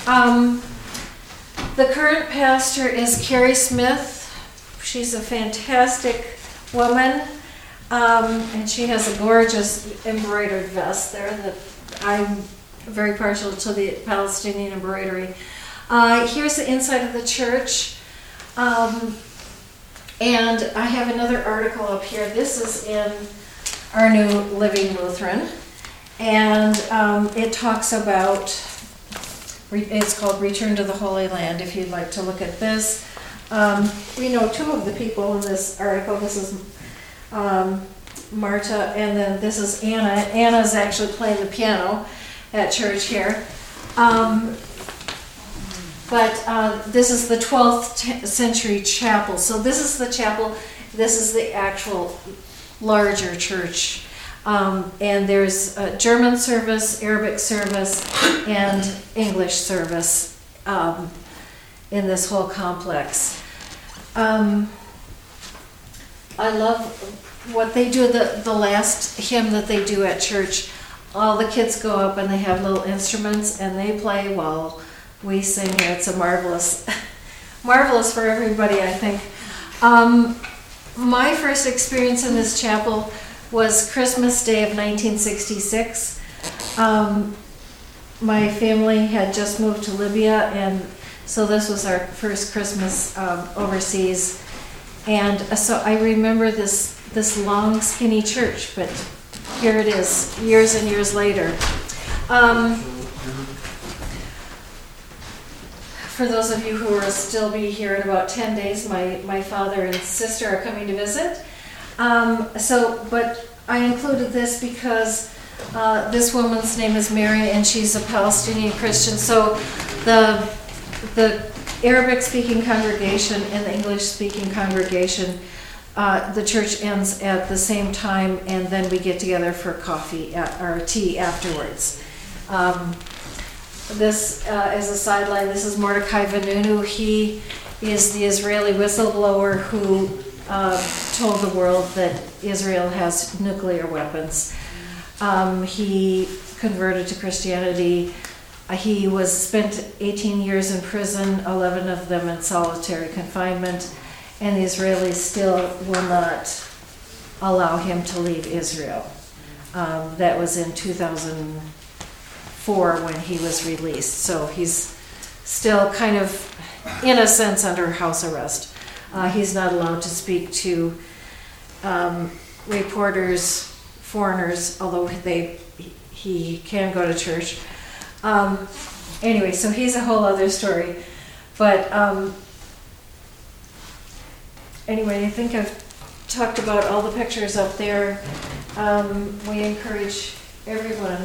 The current pastor is Carrie Smith. She's a fantastic woman. And she has a gorgeous embroidered vest there that I'm very partial to the Palestinian embroidery. Here's the inside of the church. And I have another article up here. This is in our new Living Lutheran. And it talks about, it's called Return to the Holy Land, if you'd like to look at this. We know two of the people in this article. This is Marta, and then this is Anna. Anna's actually playing the piano at church here. But this is the 12th century chapel. So this is the chapel, this is the actual larger church. And there's a German service, Arabic service, and English service in this whole complex. I love what they do, the last hymn that they do at church. All the kids go up and they have little instruments and they play while we sing here. It's a marvelous for everybody, I think. My first experience in this chapel was Christmas Day of 1966. My family had just moved to Libya, and so this was our first Christmas overseas. And so I remember this long, skinny church, but here it is, years and years later. For those of you who will still be here in about 10 days, my father and sister are coming to visit. But I included this because this woman's name is Mary, and she's a Palestinian Christian. So the Arabic-speaking congregation and the English-speaking congregation, the church ends at the same time, and then we get together for coffee or tea afterwards. This, as a sideline, this is Mordecai Vanunu. He is the Israeli whistleblower who told the world that Israel has nuclear weapons. He converted to Christianity. He was spent 18 years in prison, 11 of them in solitary confinement, and the Israelis still will not allow him to leave Israel. That was in 2004 when he was released. So he's still kind of, in a sense, under house arrest. He's not allowed to speak to reporters, foreigners, although he can go to church. Anyway, so he's a whole other story. But anyway, I think I've talked about all the pictures up there. We encourage everyone,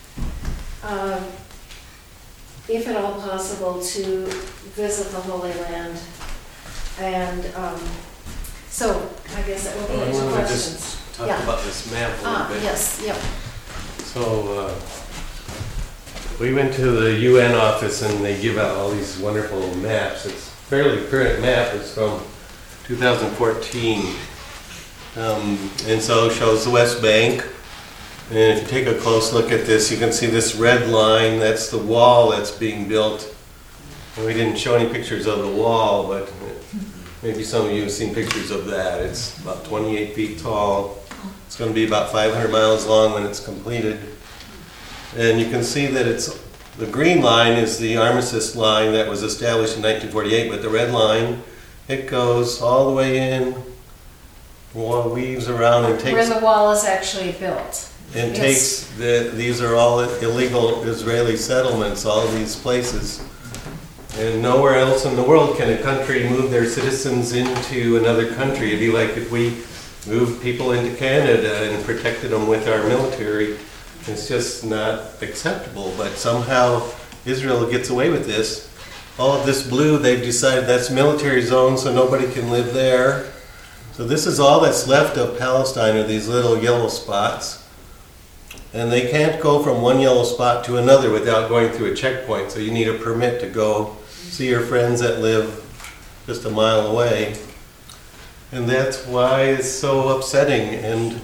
if at all possible, to visit the Holy Land. And so I guess that will be any questions. Just talk about this map a little bit. Yes, yep. So we went to the UN office and they give out all these wonderful maps. It's a fairly current map. It's from 2014. And so it shows the West Bank. And if you take a close look at this, you can see this red line. That's the wall that's being built. And we didn't show any pictures of the wall, but maybe some of you have seen pictures of that. It's about 28 feet tall. It's going to be about 500 miles long when it's completed. And you can see that the green line is the armistice line that was established in 1948, but the red line, it goes all the way in, weaves around and takes... Where the wall is actually built. And these are all illegal Israeli settlements, all of these places. And nowhere else in the world can a country move their citizens into another country. It'd be like if we moved people into Canada and protected them with our military. It's just not acceptable. But somehow Israel gets away with this. All of this blue, they've decided that's military zone, so nobody can live there. So this is all that's left of Palestine, are these little yellow spots. And they can't go from one yellow spot to another without going through a checkpoint. So you need a permit to go see your friends that live just a mile away. And that's why it's so upsetting, and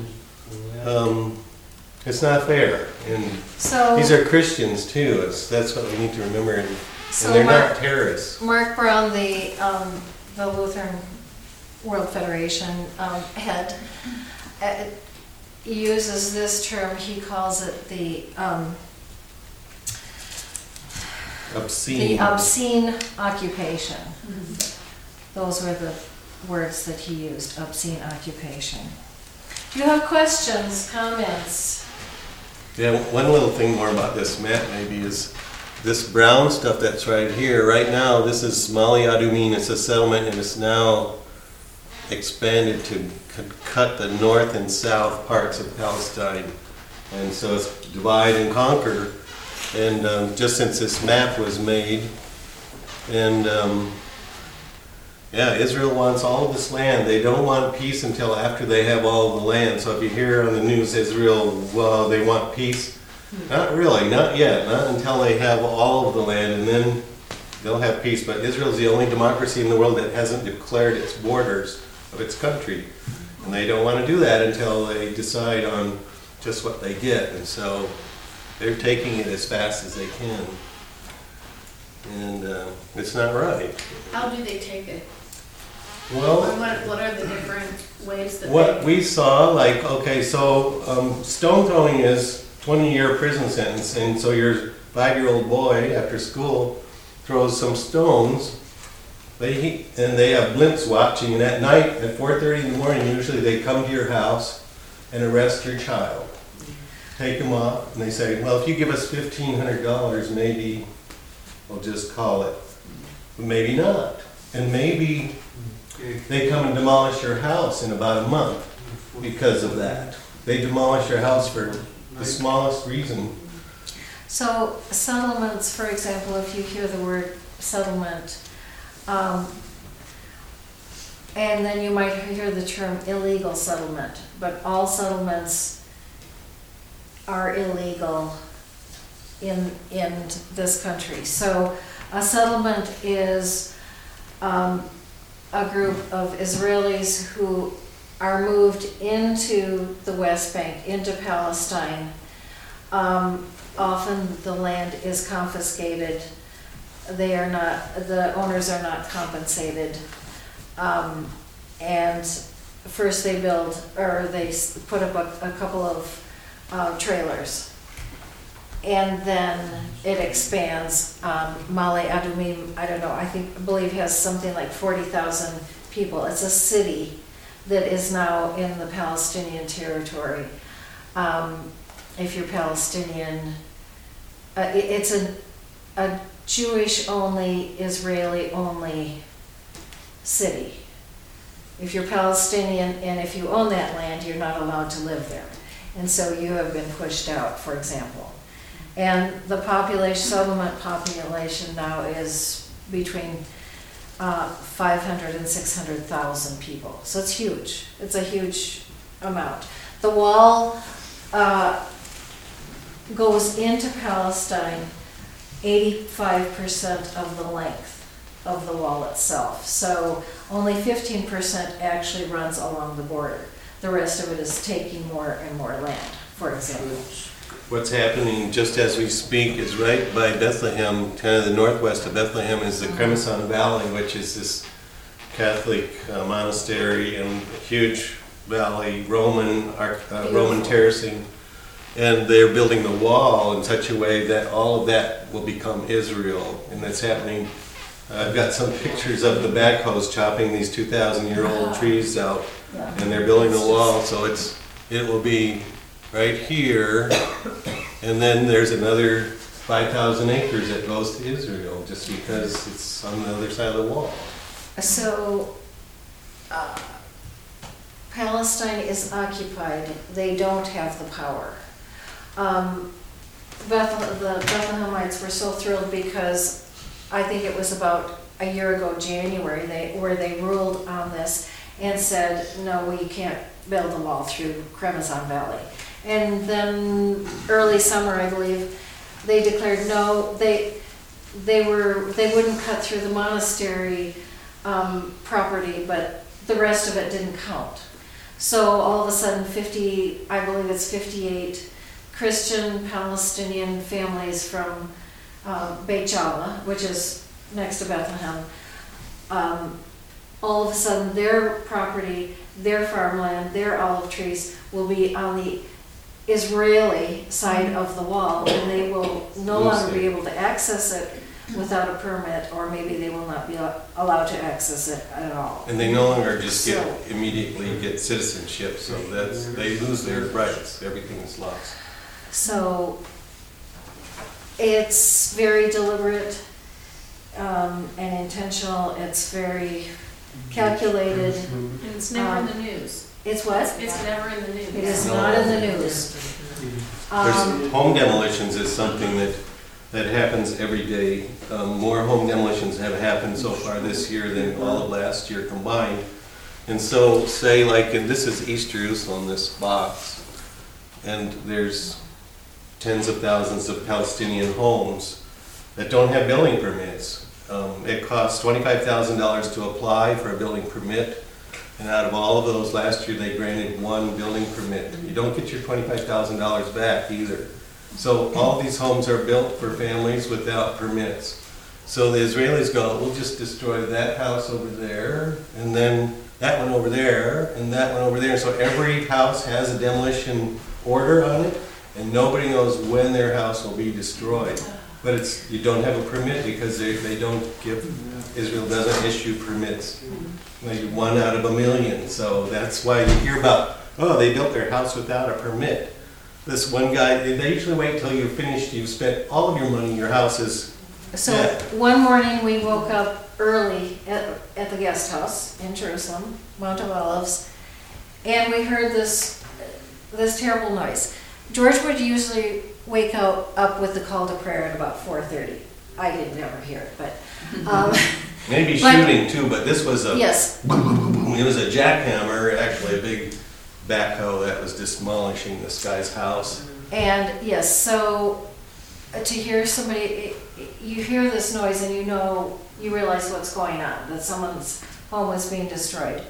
it's not fair. And so, these are Christians too. That's what we need to remember. And so they're not terrorists. Mark Brown, the Lutheran World Federation head, uses this term. He calls it the obscene occupation. Mm-hmm. Those were the words that he used, obscene occupation. Do you have questions, comments? Yeah, one little thing more about this map maybe is this brown stuff that's right here, right now, this is Mali Adumim. It's a settlement, and it's now expanded to cut the north and south parts of Palestine. And so it's divide and conquer. And just since this map was made, and yeah, Israel wants all of this land. They don't want peace until after they have all of the land. So if you hear on the news, Israel, well, they want peace. Not really, not yet, not until they have all of the land, and then they'll have peace. But Israel's the only democracy in the world that hasn't declared its borders of its country. And they don't want to do that until they decide on just what they get. And so they're taking it as fast as they can. And it's not right. How do they take it? Well, What are the different ways that what we saw, like, okay, so stone throwing is 20-year prison sentence, and so your 5-year-old boy after school throws some stones, and they have blimps watching, and at night at 4:30 in the morning, usually they come to your house and arrest your child. Take them off, and they say, well, if you give us $1,500, maybe we'll just call it. But maybe not. And maybe they come and demolish your house in about a month because of that. They demolish your house for the smallest reason. So settlements, for example, if you hear the word settlement, and then you might hear the term illegal settlement, but all settlements are illegal in this country. So a settlement is a group of Israelis who are moved into the West Bank, into Palestine. Often the land is confiscated. The owners are not compensated. And first they build, or they put up a couple of trailers. And then it expands. Mali Adumim, I don't know, I believe has something like 40,000 people. It's a city that is now in the Palestinian territory. If you're Palestinian, it's a Jewish-only, Israeli-only city. If you're Palestinian and if you own that land, you're not allowed to live there. And so you have been pushed out, for example. And the settlement population now is between 500 and 600,000 people. So it's huge. It's a huge amount. The wall goes into Palestine 85% of the length of the wall itself. So only 15% actually runs along the border. The rest of it is taking more and more land, for example. What's happening just as we speak is right by Bethlehem, kind of the northwest of Bethlehem, is the Kremison Valley, which is this Catholic monastery and huge valley, Roman terracing. And they're building the wall in such a way that all of that will become Israel. And that's happening. I've got some pictures of the backhoes chopping these 2,000-year-old trees out. And they're building the wall, so it will be right here, and then there's another 5,000 acres that goes to Israel just because it's on the other side of the wall. So Palestine is occupied. They don't have the power. The Bethlehemites were so thrilled because I think it was about a year ago, January, where they ruled on this and said, no, we can't build a wall through Kremison Valley. And then early summer, I believe, they declared no, they wouldn't cut through the monastery property, but the rest of it didn't count. So all of a sudden 58 Christian Palestinian families from Beit Jala, which is next to Bethlehem, all of a sudden their property, their farmland, their olive trees will be on the Israeli side of the wall, and they will no longer be able to access it without a permit, or maybe they will not be allowed to access it at all. And they no longer just immediately get citizenship, so they lose their rights. Everything is lost. So It's very deliberate and intentional. It's very calculated. And it's never in the news. It's what? It's never in the news. It is not in the news. There's home demolitions is something that happens every day. More home demolitions have happened so far this year than all of last year combined. And so say like, and this is East Jerusalem, this box, and there's tens of thousands of Palestinian homes that don't have building permits. It costs $25,000 to apply for a building permit, and out of all of those, last year they granted one building permit. You don't get your $25,000 back either. So all these homes are built for families without permits. So the Israelis go, we'll just destroy that house over there, and then that one over there, and that one over there. So every house has a demolition order on it, and nobody knows when their house will be destroyed. But it's, you don't have a permit because they don't give, Israel doesn't issue permits. Like 1 out of a million. So that's why you hear about, oh, they built their house without a permit. This one guy, they usually wait till you're finished, you've spent all of your money, your house is So dead. one morning we woke up early at the guest house in Jerusalem, Mount of Olives, and we heard this terrible noise. George would usually wake up with the call to prayer at about 4:30. I did never hear it, but Maybe but- shooting too, but this was a, yes, it was a jackhammer, actually a big backhoe that was demolishing this guy's house. and yes, so to hear somebody, you hear this noise and you realize what's going on, that someone's home is being destroyed.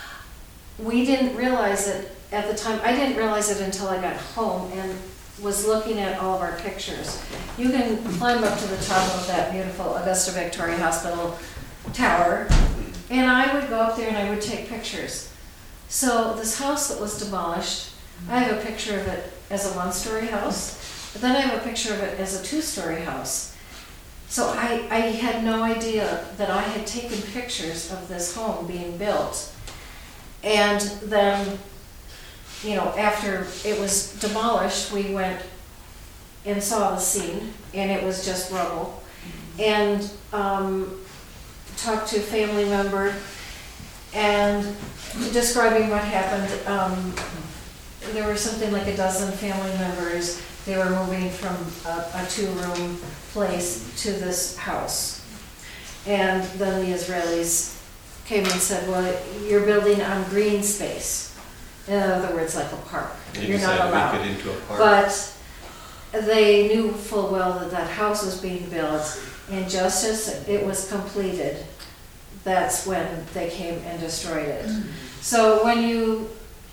We didn't realize it at the time. I didn't realize it until I got home and was looking at all of our pictures. You can climb up to the top of that beautiful Augusta Victoria Hospital tower, and I would go up there and I would take pictures. So this house that was demolished, I have a picture of it as a one-story house, but then I have a picture of it as a two-story house. So I had no idea that I had taken pictures of this home being built. And then, after it was demolished, we went and saw the scene, and it was just rubble. And talked to a family member and describing what happened. There were something like a dozen family members. They were moving from a two-room place to this house. And then the Israelis came and said, well, you're building on green space. In other words, like a park. You're not allowed. They decided to make it into a park. But they knew full well that that house was being built, and just as it was completed, that's when they came and destroyed it. So when you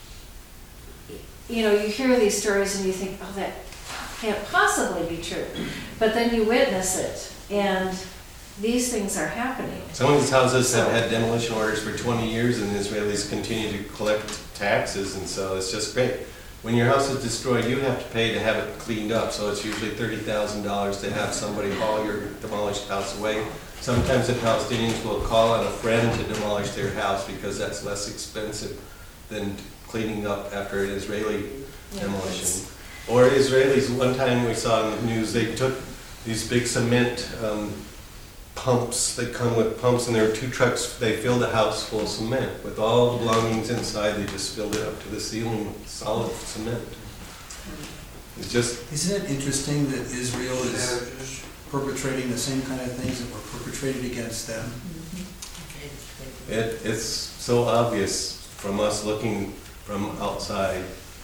hear these stories and you think, oh, that can't possibly be true. But then you witness it, and these things are happening. Some of these houses have had demolition orders for 20 years, and the Israelis continue to collect taxes, and so it's just great. When your house is destroyed, you have to pay to have it cleaned up, so it's usually $30,000 to have somebody haul your demolished house away. Sometimes the Palestinians will call on a friend to demolish their house because that's less expensive than cleaning up after an Israeli demolition. Or Israelis, one time we saw in the news, they took these big cement pumps, they come with pumps, and there were 2 trucks, they filled the house full of cement. With all the belongings inside, they just filled it up to the ceiling with solid cement. It's just... Isn't it interesting that Israel is perpetrating the same kind of things that were perpetrated against them? It's so obvious from us looking from outside.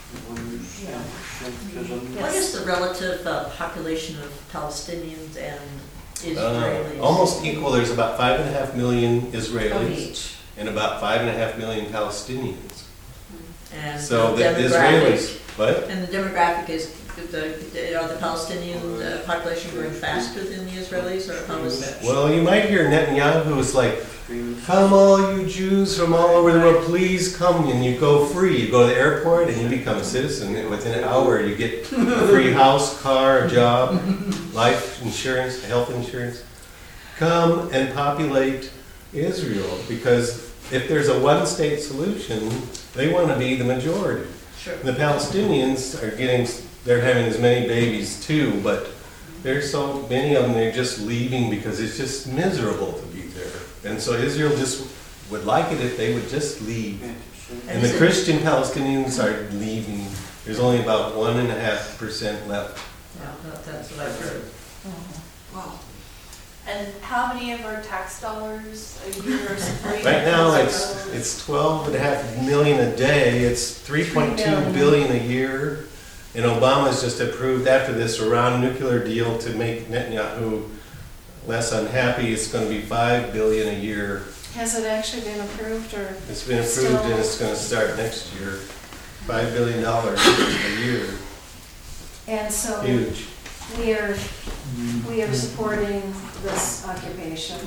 What is the relative population of Palestinians and Israelis? Almost equal. There's about 5.5 million Of Israelis each. and about 5.5 million Palestinians. And So the the Israelis, what? And the demographic is, are the Palestinian population growing faster than the Israelis, or how is that? Well, you might hear Netanyahu is like, come all you Jews from all over the world, please come, and you go free. You go to the airport and you become a citizen. Within an hour you get a free house, car, a job, life insurance, health insurance. Come and populate Israel, because if there's a one-state solution, they want to be the majority. Sure. The Palestinians are they're having as many babies too, but there's so many of them, they're just leaving because it's just miserable to be there. And so Israel just would like it if they would just leave. And the Christian Palestinians are leaving. There's only about 1.5% left. Yeah, that's what I've heard. Wow. And how many of our tax dollars a year are supporting? Right now, it's 12.5 million a day. It's 3.2 billion a year. And Obama's just approved after this Iran nuclear deal to make Netanyahu less unhappy. It's going to be 5 billion a year. Has it actually been approved or? It's been approved and it's going to start next year. $5 billion a year. And so Huge. we are supporting this occupation.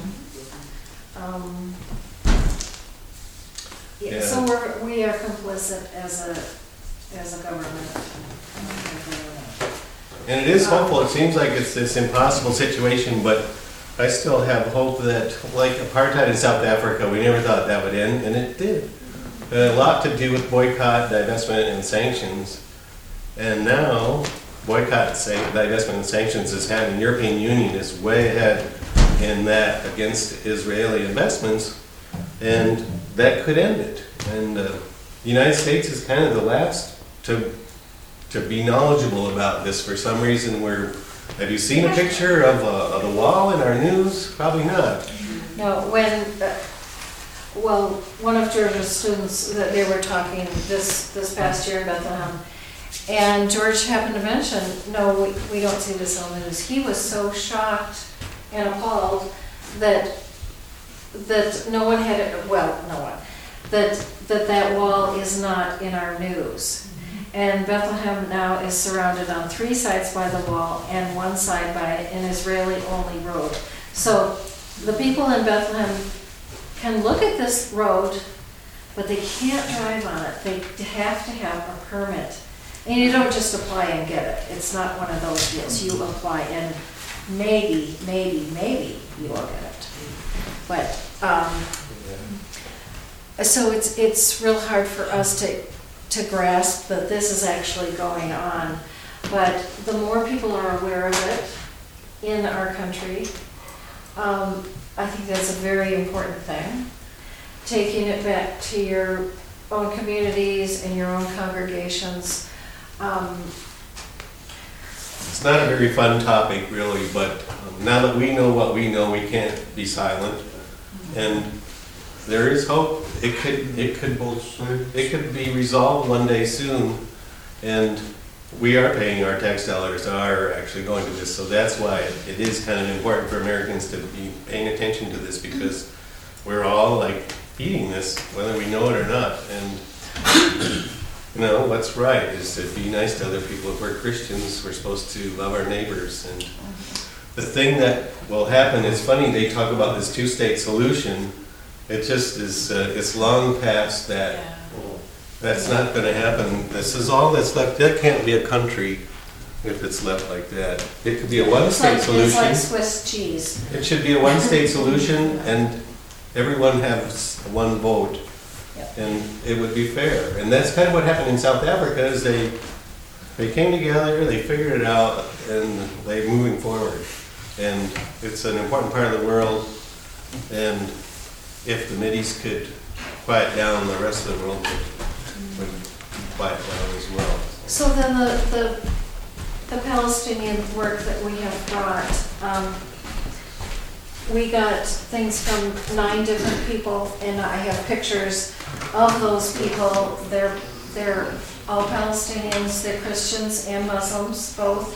Yeah. So we are complicit as a government. And it is hopeful. It seems like it's this impossible situation, but I still have hope that, like apartheid in South Africa, we never thought that would end, and it did. A lot to do with boycott, divestment, and sanctions. And now, boycott, divestment, and sanctions is having, European Union is way ahead in that against Israeli investments, and that could end it. And the United States is kind of the last to be knowledgeable about this. For some reason, have you seen a picture of the wall in our news? Probably not. No, one of George's students, that they were talking this past year in Bethlehem, and George happened to mention, no, we don't see this on the news. He was so shocked and appalled that no one had, well, no one, that wall is not in our news. And Bethlehem now is surrounded on 3 sides by the wall and 1 side by an Israeli-only road. So the people in Bethlehem can look at this road, but they can't drive on it. They have to have a permit. And you don't just apply and get it. It's not one of those deals. You apply and maybe you will get it. But, so it's real hard for us to grasp that this is actually going on. But the more people are aware of it in our country, I think that's a very important thing. Taking it back to your own communities and your own congregations. It's not a very fun topic, really, but now that we know what we know, we can't be silent. And there is hope. It could be resolved one day soon, and we are paying, our tax dollars are actually going to this, so that's why it is kind of important for Americans to be paying attention to this, because we're all like feeding this, whether we know it or not. And you know, what's right is to be nice to other people. If we're Christians, we're supposed to love our neighbors. And the thing that will happen, it's funny, they talk about this 2-state solution. It just is, it's long past that. Yeah. That's not going to happen. This is all that's left. That can't be a country if it's left like that. It could be a 1-state solution. It's like Swiss cheese. It should be a 1-state solution, and everyone has 1 vote. And it would be fair. And that's kind of what happened in South Africa, is they came together, they figured it out, and they're moving forward. And it's an important part of the world. And if the Mideast could quiet down, the rest of the world would quiet down as well. So then the Palestinian work that we have brought, we got things from 9 different people, and I have pictures of those people. They're all Palestinians, they're Christians and Muslims, both,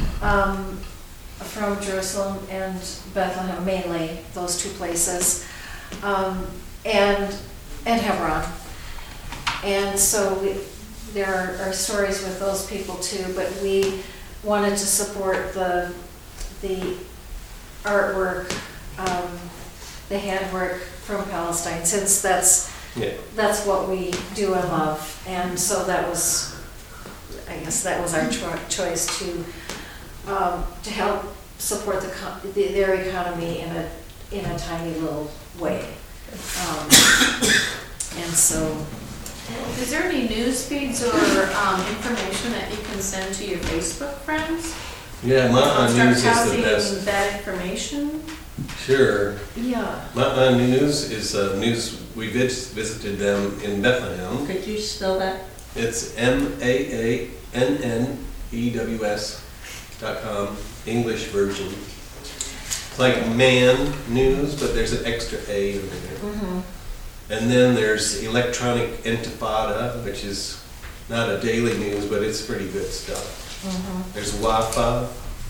from Jerusalem and Bethlehem, mainly those 2 places, and Hebron. And so there are stories with those people too, but we wanted to support the artwork, the handwork from Palestine, since that's what we do and love. And so that was, I guess that was our choice to help support their economy in a tiny little way. And so, is there any news feeds or information that you can send to your Facebook friends? Yeah, Ma'an Start News is the passing best. that information? Sure. Yeah. Ma'an News is news, we visited them in Bethlehem. Could you spell that? It's MAANNEWS.com, English version. It's like Man News, but there's an extra A in there. And then there's Electronic Intifada, which is not a daily news, but it's pretty good stuff. There's WAFA,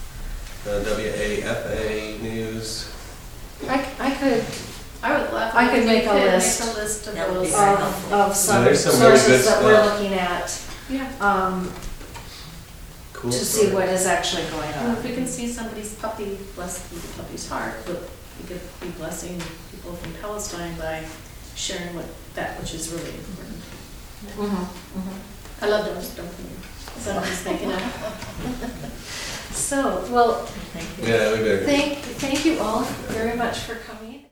WAFA News. I I would love. I could if make you a could list Make a list of That would be those. very helpful. of some there's some really sources good that we're stuff. looking at, Yeah. Cool to see story. what is actually going And on. if we can see somebody's puppy, bless the puppy's heart, but we could be blessing people from Palestine by sharing that which is really important. I love those, don't you? Somebody's making it. So, well, Thank you. Yeah, we better. thank you all very much for coming.